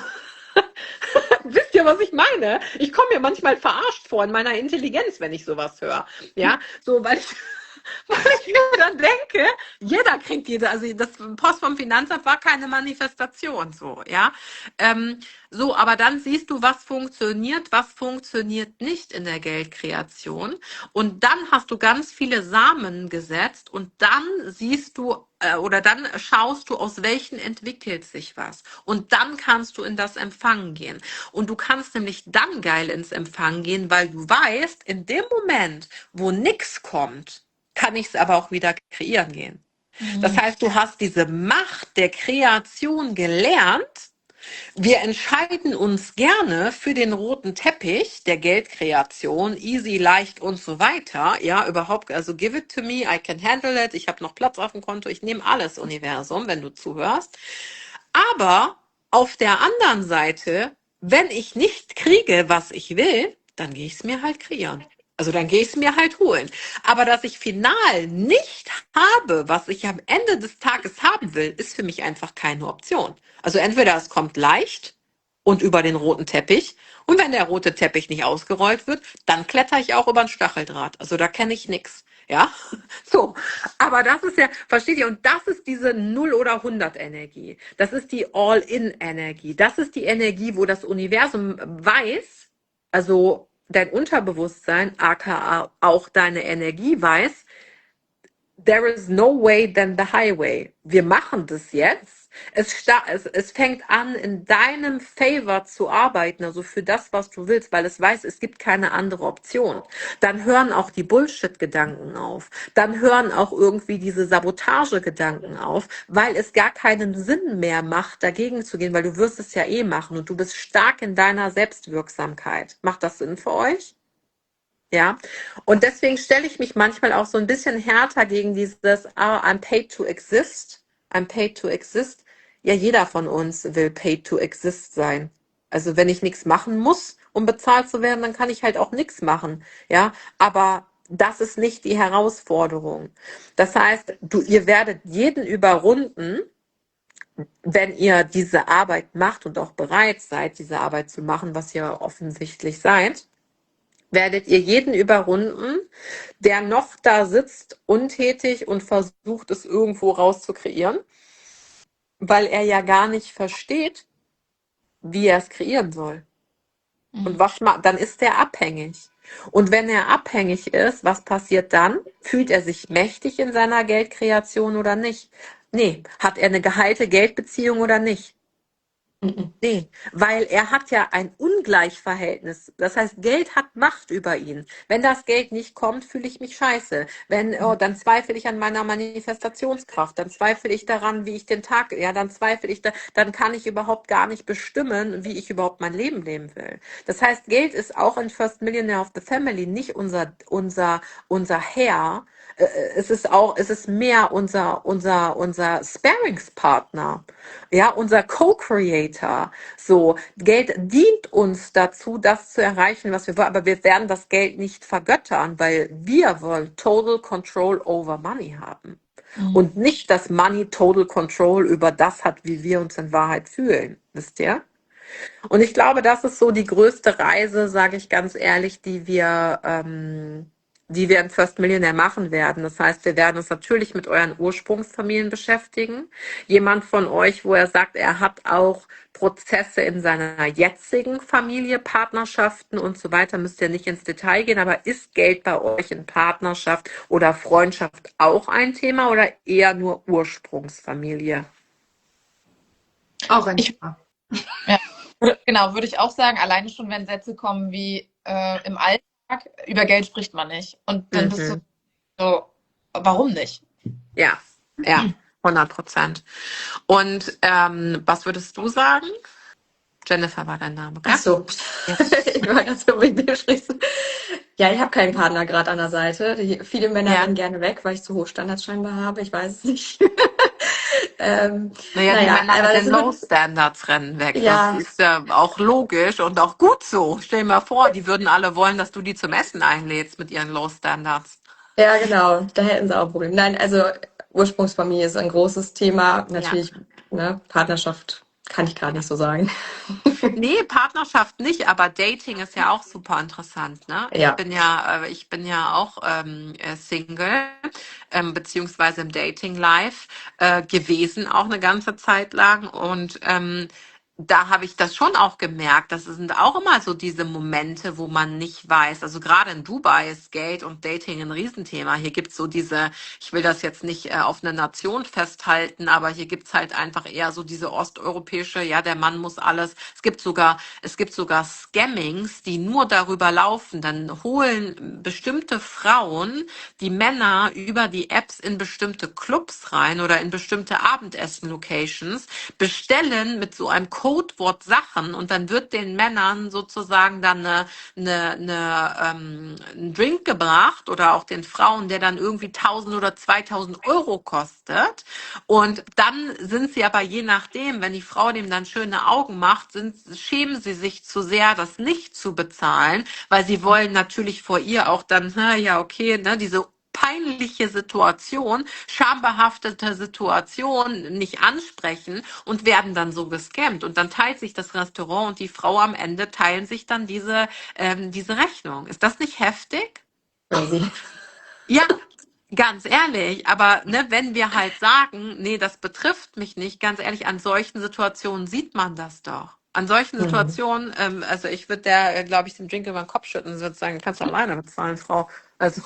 A: wisst ihr, was ich meine? Ich komme mir manchmal verarscht vor in meiner Intelligenz, wenn ich sowas höre. Ja, so, weil ich weil ich mir dann denke, jeder kriegt jede, also das Post vom Finanzamt war keine Manifestation, so, ja. Ähm, so, aber dann siehst du, was funktioniert, was funktioniert nicht in der Geldkreation. Und dann hast du ganz viele Samen gesetzt und dann siehst du, äh, oder dann schaust du, aus welchen entwickelt sich was. Und dann kannst du in das Empfangen gehen. Und du kannst nämlich dann geil ins Empfangen gehen, weil du weißt, in dem Moment, wo nichts kommt, kann ich es aber auch wieder kreieren gehen. Das heißt, du hast diese Macht der Kreation gelernt. Wir entscheiden uns gerne für den roten Teppich der Geldkreation, easy, leicht und so weiter. Ja, überhaupt, also give it to me, I can handle it, ich habe noch Platz auf dem Konto, ich nehme alles, Universum, wenn du zuhörst. Aber auf der anderen Seite, wenn ich nicht kriege, was ich will, dann gehe ich es mir halt kreieren. Also dann gehe ich es mir halt holen. Aber dass ich final nicht habe, was ich am Ende des Tages haben will, ist für mich einfach keine Option. Also entweder es kommt leicht und über den roten Teppich. Und wenn der rote Teppich nicht ausgerollt wird, dann kletter ich auch über den Stacheldraht. Also da kenne ich nichts. Ja, so. Aber das ist ja, versteht ihr? Und das ist diese null oder hundert Energie. Das ist die All-in-Energie. Das ist die Energie, wo das Universum weiß, also dein Unterbewusstsein, aka auch deine Energie weiß, there is no way than the highway. Wir machen das jetzt. Es, sta- es, es fängt an, in deinem Favor zu arbeiten, also für das, was du willst, weil es weiß, es gibt keine andere Option. Dann hören auch die Bullshit-Gedanken auf. Dann hören auch irgendwie diese Sabotage-Gedanken auf, weil es gar keinen Sinn mehr macht, dagegen zu gehen, weil du wirst es ja eh machen und du bist stark in deiner Selbstwirksamkeit. Macht das Sinn für euch? Ja, und deswegen stelle ich mich manchmal auch so ein bisschen härter gegen dieses ah, I'm paid to exist, I'm paid to exist. Ja, jeder von uns will paid to exist sein. Also wenn ich nichts machen muss, um bezahlt zu werden, dann kann ich halt auch nichts machen. Ja, aber das ist nicht die Herausforderung. Das heißt, du, ihr werdet jeden überrunden, wenn ihr diese Arbeit macht und auch bereit seid, diese Arbeit zu machen, was ihr offensichtlich seid, werdet ihr jeden überrunden, der noch da sitzt, untätig und versucht, es irgendwo rauszukreieren, weil er ja gar nicht versteht, wie er es kreieren soll. Und was ma- dann ist er abhängig. Und wenn er abhängig ist, was passiert dann? Fühlt er sich mächtig in seiner Geldkreation oder nicht? Nee. Hat er eine geheilte Geldbeziehung oder nicht?
C: Mhm.
A: Nee, weil er hat ja ein Ungleichverhältnis. Das heißt, Geld hat Macht über ihn. Wenn das Geld nicht kommt, fühle ich mich scheiße. Wenn, oh, dann zweifle ich an meiner Manifestationskraft. Dann zweifle ich daran, wie ich den Tag, ja, dann zweifle ich da, dann kann ich überhaupt gar nicht bestimmen, wie ich überhaupt mein Leben leben will. Das heißt, Geld ist auch in First Millionaire of the Family nicht unser, unser, unser Herr. Äh, Es ist auch, es ist mehr unser, unser, unser Sparingspartner. Ja, unser Co-Creator. So, Geld dient uns dazu, das zu erreichen, was wir wollen, aber wir werden das Geld nicht vergöttern, weil wir wollen Total Control over Money haben. Und nicht, dass Money Total Control über das hat, wie wir uns in Wahrheit fühlen. Wisst ihr? Und ich glaube, das ist so die größte Reise, sage ich ganz ehrlich, die wir, ähm, die wir in First Millionaire machen werden. Das heißt, wir werden uns natürlich mit euren Ursprungsfamilien beschäftigen. Jemand von euch, wo er sagt, er hat auch Prozesse in seiner jetzigen Familie, Partnerschaften und so weiter, müsst ihr nicht ins Detail gehen, aber ist Geld bei euch in Partnerschaft oder Freundschaft auch ein Thema oder eher nur Ursprungsfamilie?
B: Auch ein
D: Ich-
B: Thema.
D: Ja, würde- genau, würde ich auch sagen, alleine schon, wenn Sätze kommen wie äh, im Alltag, über Geld spricht man nicht. Und dann bist du
A: Mhm.
D: so, warum nicht?
A: Ja, ja, hundert Prozent. Und ähm, was würdest du sagen? Jennifer war dein Name, gell?
C: Ach so.
A: Ja.
C: Ich war ganz so mit dir sprichst. Ja, ich habe keinen Partner gerade an der Seite. Die, viele Männer
A: Ja.
C: rennen gerne weg, weil ich zu hohe Standards scheinbar habe. Ich weiß es nicht. ähm,
A: Naja, die
C: naja,
A: Männer
C: aber
A: mit
C: das
A: den
C: ist
A: Low
C: wirklich,
A: Standards rennen weg. Das
C: ja,
A: ist ja auch logisch und auch gut so. Stell dir mal vor, die würden alle wollen, dass du die zum Essen einlädst mit ihren Low Standards.
C: ja, genau, da hätten sie auch ein Problem. Nein, also Ursprungsfamilie ist ein großes Thema.
A: Ja.
C: Natürlich, ne, Partnerschaft kann ich gerade
A: Ja.
C: nicht so sagen.
A: Nee, Partnerschaft nicht, aber Dating ist ja auch super interessant, ne? Ich
C: Ja,
A: bin ja, äh, ich bin ja auch ähm, äh, Single, ähm, beziehungsweise im Dating Life äh, gewesen, auch eine ganze Zeit lang. Und ähm, da habe ich das schon auch gemerkt. Das sind auch immer so diese Momente, wo man nicht weiß. Also gerade in Dubai ist Geld und Dating ein Riesenthema. Hier gibt's so diese, ich will das jetzt nicht äh, auf eine Nation festhalten, aber hier gibt's halt einfach eher so diese osteuropäische, ja, der Mann muss alles. Es gibt sogar, es gibt sogar Scammings, die nur darüber laufen. Dann holen bestimmte Frauen die Männer über die Apps in bestimmte Clubs rein oder in bestimmte Abendessen-Locations, bestellen mit so einem Codewort Sachen und dann wird den Männern sozusagen dann eine, eine, eine, ähm, ein Drink gebracht oder auch den Frauen, der dann irgendwie tausend oder zweitausend Euro kostet. Und dann sind sie aber je nachdem, wenn die Frau dem dann schöne Augen macht, sind, schämen sie sich zu sehr, das nicht zu bezahlen, weil sie wollen natürlich vor ihr auch dann, na ja, okay, ne, diese peinliche Situation, schambehaftete Situation nicht ansprechen und werden dann so gescammt. Und dann teilt sich das Restaurant und die Frau am Ende teilen sich dann diese, ähm, diese Rechnung. Ist das nicht heftig?
C: crazy.
A: Ja, ganz ehrlich, aber ne, wenn wir halt sagen, nee, das betrifft mich nicht, ganz ehrlich, an solchen Situationen sieht man das doch. An solchen
C: Mhm.
A: Situationen, ähm, also ich würde der, glaube ich, dem Drink über den Kopf schütten und würde sagen, kannst du alleine bezahlen, Frau. Also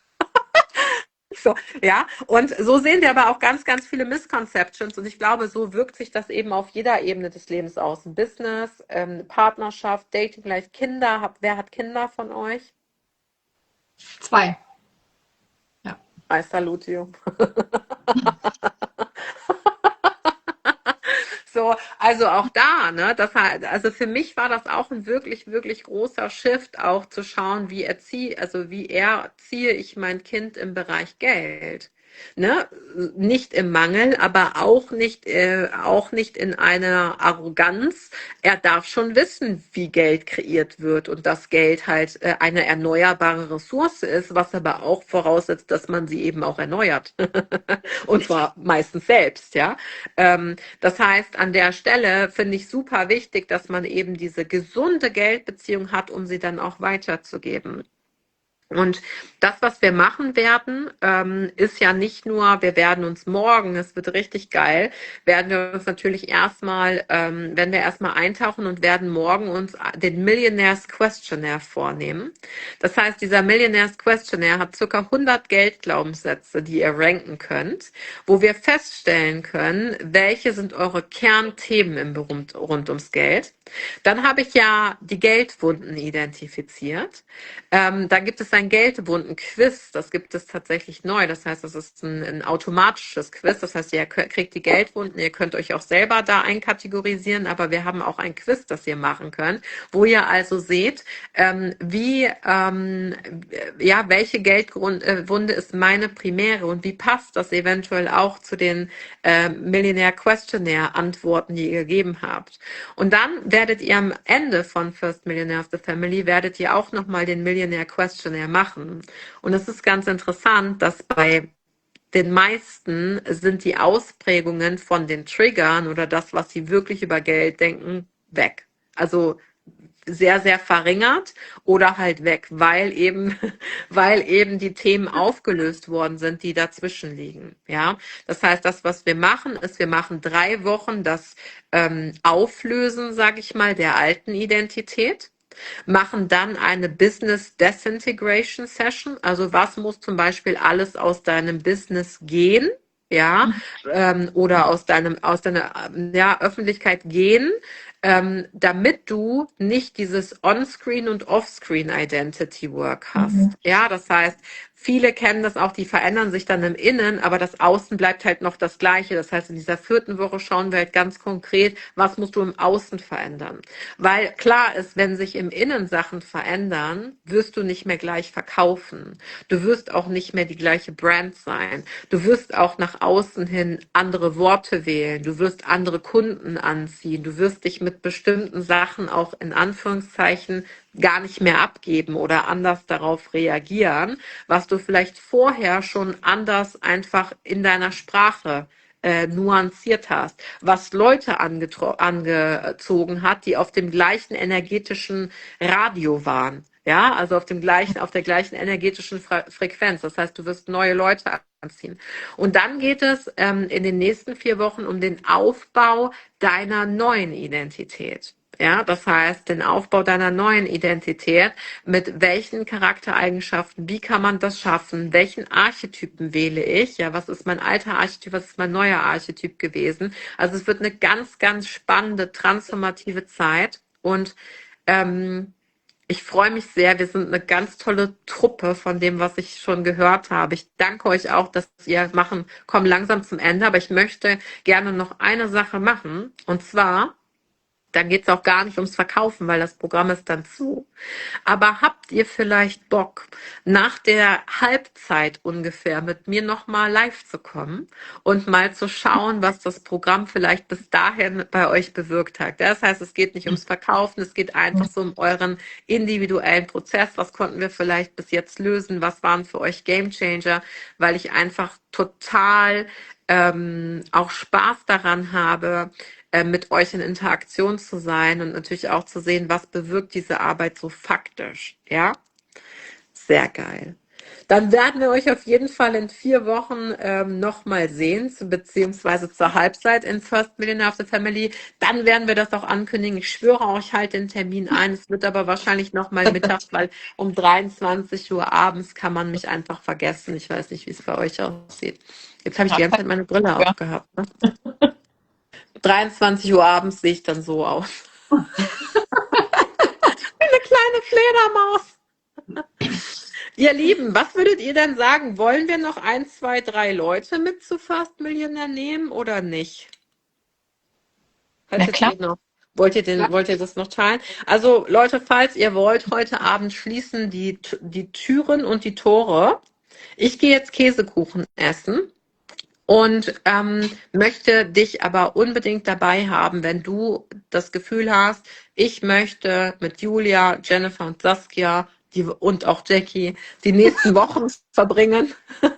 A: so, ja. Und so sehen wir aber auch ganz, ganz viele Misconceptions und ich glaube, so wirkt sich das eben auf jeder Ebene des Lebens aus. Ein Business, ähm, Partnerschaft, Dating, Life, Kinder. Hab, wer hat Kinder von euch?
B: Zwei. Ja.
A: I salute you. So, also auch da, ne, das halt, also für mich war das auch ein wirklich, wirklich großer Shift, auch zu schauen, wie erziehe, also wie erziehe ich mein Kind im Bereich Geld. Ne? Nicht im Mangel, aber auch nicht, äh, auch nicht in einer Arroganz. Er darf schon wissen, wie Geld kreiert wird und dass Geld halt äh, eine erneuerbare Ressource ist, was aber auch voraussetzt, dass man sie eben auch erneuert. Und zwar meistens selbst, ja. Ähm, das heißt, an der Stelle finde ich super wichtig, dass man eben diese gesunde Geldbeziehung hat, um sie dann auch weiterzugeben. Und das, was wir machen werden, ähm, ist ja nicht nur, wir werden uns morgen, es wird richtig geil, werden wir uns natürlich erstmal, ähm, werden wir erstmal eintauchen und werden morgen uns den Millionaires Questionnaire vornehmen. Das heißt, dieser Millionaires Questionnaire hat circa hundert Geldglaubenssätze, die ihr ranken könnt, wo wir feststellen können, welche sind eure Kernthemen im Beruf rund ums Geld. Dann habe ich ja die Geldwunden identifiziert. Ähm, dann gibt es ein Geldwunden-Quiz. Das gibt es tatsächlich neu. Das heißt, das ist ein, ein automatisches Quiz. Das heißt, ihr kriegt die Geldwunden. Ihr könnt euch auch selber da einkategorisieren. Aber wir haben auch ein Quiz, das ihr machen könnt, wo ihr also seht, ähm, wie, ähm, ja, welche Geldwunde ist meine primäre und wie passt das eventuell auch zu den äh, Millionaire Questionnaire Antworten, die ihr gegeben habt. Und dann werdet ihr am Ende von First Millionaire of the Family, werdet ihr auch nochmal den Millionaire Questionnaire machen. Und es ist ganz interessant, dass bei den meisten sind die Ausprägungen von den Triggern oder das, was sie wirklich über Geld denken, weg. Also sehr, sehr verringert oder halt weg, weil eben, weil eben die Themen aufgelöst worden sind, die dazwischen liegen. Ja, das heißt, das, was wir machen, ist, wir machen drei Wochen das ähm, Auflösen, sage ich mal, der alten Identität. Machen dann eine Business Disintegration Session. Also was muss zum Beispiel alles aus deinem Business gehen? Ja, ähm, oder aus deinem, aus deiner ja, Öffentlichkeit gehen, ähm, damit du nicht dieses On-Screen und Off-Screen Identity Work hast.
C: Mhm.
A: Ja, das heißt, viele kennen das auch, die verändern sich dann im Innen, aber das Außen bleibt halt noch das Gleiche. Das heißt, in dieser vierten Woche schauen wir halt ganz konkret, was musst du im Außen verändern. Weil klar ist, wenn sich im Innen Sachen verändern, wirst du nicht mehr gleich verkaufen. Du wirst auch nicht mehr die gleiche Brand sein. Du wirst auch nach außen hin andere Worte wählen. Du wirst andere Kunden anziehen. Du wirst dich mit bestimmten Sachen auch in Anführungszeichen gar nicht mehr abgeben oder anders darauf reagieren, was du vielleicht vorher schon anders einfach in deiner Sprache äh, nuanciert hast, was Leute angetro- angezogen hat, die auf dem gleichen energetischen Radio waren. Ja, also auf dem gleichen, auf der gleichen energetischen Fre- Frequenz. Das heißt, du wirst neue Leute anziehen. Und dann geht es ähm, in den nächsten vier Wochen um den Aufbau deiner neuen Identität. Ja, das heißt, den Aufbau deiner neuen Identität, mit welchen Charaktereigenschaften, wie kann man das schaffen, welchen Archetypen wähle ich, ja, was ist mein alter Archetyp, was ist mein neuer Archetyp gewesen. Also es wird eine ganz, ganz spannende, transformative Zeit und ähm, ich freue mich sehr. Wir sind eine ganz tolle Truppe von dem, was ich schon gehört habe. Ich danke euch auch, dass ihr machen, kommen langsam zum Ende, aber ich möchte gerne noch eine Sache machen und zwar, dann geht es auch gar nicht ums Verkaufen, weil das Programm ist dann zu. Aber habt ihr vielleicht Bock, nach der Halbzeit ungefähr mit mir nochmal live zu kommen und mal zu schauen, was das Programm vielleicht bis dahin bei euch bewirkt hat? Das heißt, es geht nicht ums Verkaufen, es geht einfach so um euren individuellen Prozess. Was konnten wir vielleicht bis jetzt lösen? Was waren für euch Gamechanger? Weil ich einfach total ähm, auch Spaß daran habe, äh, mit euch in Interaktion zu sein und natürlich auch zu sehen, was bewirkt diese Arbeit so faktisch. Ja, sehr geil. Dann werden wir euch auf jeden Fall in vier Wochen ähm, nochmal sehen, zu, beziehungsweise zur Halbzeit in First Millionaire of the Family. Dann werden wir das auch ankündigen. Ich schwöre auch, ich halte den Termin ein. Es wird aber wahrscheinlich nochmal mittags, weil um dreiundzwanzig Uhr abends kann man mich einfach vergessen. Ich weiß nicht, wie es bei euch aussieht. Jetzt habe ich die ganze Zeit meine Brille
D: Ja.
A: aufgehabt. Ne? dreiundzwanzig Uhr abends sehe ich dann so aus. Wie eine kleine Fledermaus. Ihr Lieben, was würdet ihr denn sagen? Wollen wir noch ein, zwei, drei Leute mit zu Fast Millionär nehmen oder nicht?
D: Na
A: Haltet
D: klar.
A: ihr noch? Wollt ihr, den,
B: Ja.
A: wollt ihr das noch teilen? Also Leute, falls ihr wollt, heute Abend schließen die, die Türen und die Tore. Ich gehe jetzt Käsekuchen essen. Und ähm, möchte dich aber unbedingt dabei haben, wenn du das Gefühl hast, ich möchte mit Julia, Jennifer und Saskia die, und auch Jackie die nächsten Wochen verbringen.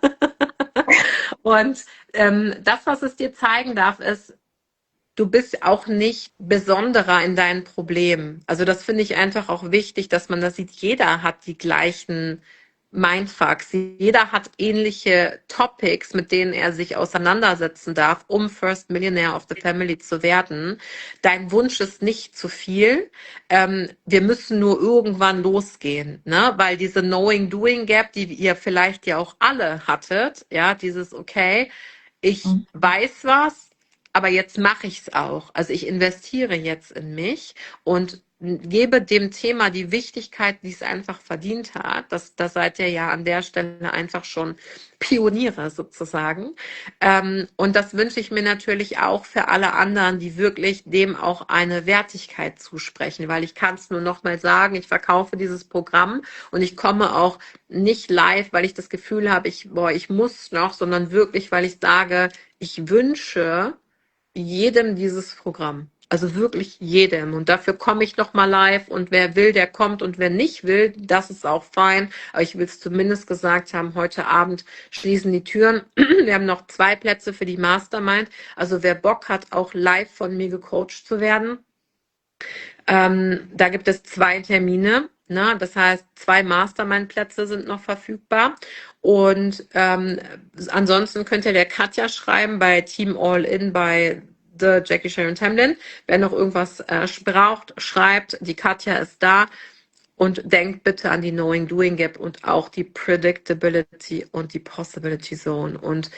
A: Und ähm, das, was es dir zeigen darf, ist, du bist auch nicht besonderer in deinen Problemen. Also das finde ich einfach auch wichtig, dass man das sieht. Jeder hat die gleichen Mindfucks. Jeder hat ähnliche Topics, mit denen er sich auseinandersetzen darf, um First Millionaire of the Family zu werden. Dein Wunsch ist nicht zu viel. Ähm, wir müssen nur irgendwann losgehen, ne? Weil diese Knowing-Doing Gap, die ihr vielleicht ja auch alle hattet, ja, dieses, okay, ich
D: Mhm.
A: weiß was, aber jetzt mache ich es auch. Also ich investiere jetzt in mich und gebe dem Thema die Wichtigkeit, die es einfach verdient hat. Das, das seid ihr ja an der Stelle einfach schon Pioniere sozusagen. Ähm, und das wünsche ich mir natürlich auch für alle anderen, die wirklich dem auch eine Wertigkeit zusprechen, weil ich kann es nur noch mal sagen, ich verkaufe dieses Programm und ich komme auch nicht live, weil ich das Gefühl habe, ich, boah, ich muss noch, sondern wirklich, weil ich sage, ich wünsche jedem dieses Programm. Also wirklich jedem. Und dafür komme ich noch mal live. Und wer will, der kommt. Und wer nicht will, das ist auch fein. Aber ich will es zumindest gesagt haben, heute Abend schließen die Türen. Wir haben noch zwei Plätze für die Mastermind. Also wer Bock hat, auch live von mir gecoacht zu werden, ähm, da gibt es zwei Termine. Ne? Das heißt, zwei Mastermind-Plätze sind noch verfügbar. Und ähm, ansonsten könnt ihr der Katja schreiben bei Team All In bei The Jackie Sharon Tamlin. Wer noch irgendwas äh, braucht, schreibt. Die Katja ist da. Und denkt bitte an die Knowing Doing Gap und auch die Predictability und die Possibility Zone. Und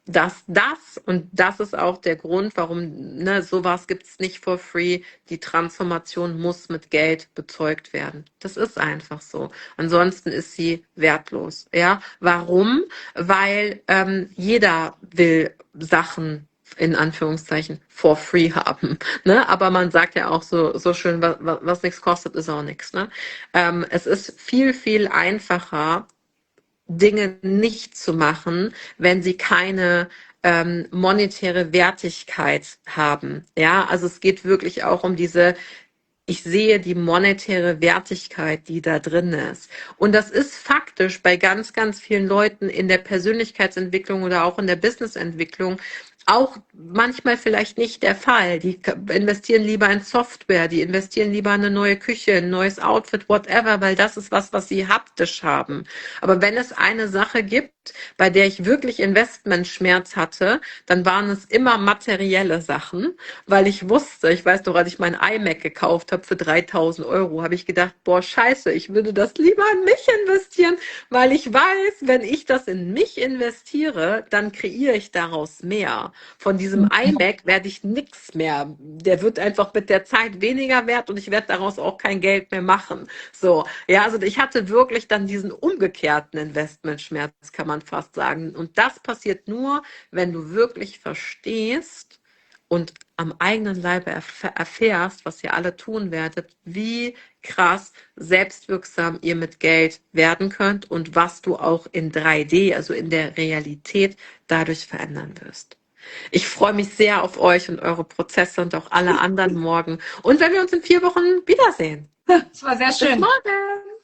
A: dass das, und das ist auch der Grund, warum, ne, sowas gibt's nicht for free, die Transformation muss mit Geld bezeugt werden. Das ist einfach so. Ansonsten ist sie wertlos. Ja, warum? Weil ähm, jeder will Sachen in Anführungszeichen for free haben. Ne? Aber man sagt ja auch so, so schön, was, was nichts kostet, ist auch nichts. Ne? Ähm, es ist viel, viel einfacher, Dinge nicht zu machen, wenn sie keine ähm, monetäre Wertigkeit haben. Ja, also es geht wirklich auch um diese, ich sehe die monetäre Wertigkeit, die da drin ist. Und das ist faktisch bei ganz, ganz vielen Leuten in der Persönlichkeitsentwicklung oder auch in der Businessentwicklung auch manchmal vielleicht nicht der Fall. Die investieren lieber in Software, die investieren lieber in eine neue Küche, ein neues Outfit, whatever, weil das ist was, was sie haptisch haben. Aber wenn es eine Sache gibt, bei der ich wirklich Investmentschmerz hatte, dann waren es immer materielle Sachen, weil ich wusste, ich weiß doch, als ich mein iMac gekauft habe für dreitausend Euro, habe ich gedacht, boah, scheiße, ich würde das lieber in mich investieren, weil ich weiß, wenn ich das in mich investiere, dann kreiere ich daraus mehr. Von diesem iMac werde ich nichts mehr. Der wird einfach mit der Zeit weniger wert und ich werde daraus auch kein Geld mehr machen. So, ja, also ich hatte wirklich dann diesen umgekehrten Investmentschmerz, kann man fast sagen. Und das passiert nur, wenn du wirklich verstehst und am eigenen Leibe erf- erfährst, was ihr alle tun werdet, wie krass selbstwirksam ihr mit Geld werden könnt und was du auch in drei D, also in der Realität, dadurch verändern wirst. Ich freue mich sehr auf euch und eure Prozesse und auch alle anderen morgen. Und wenn wir uns in vier Wochen wiedersehen.
B: Es war sehr
A: Bis
B: schön.
A: morgen!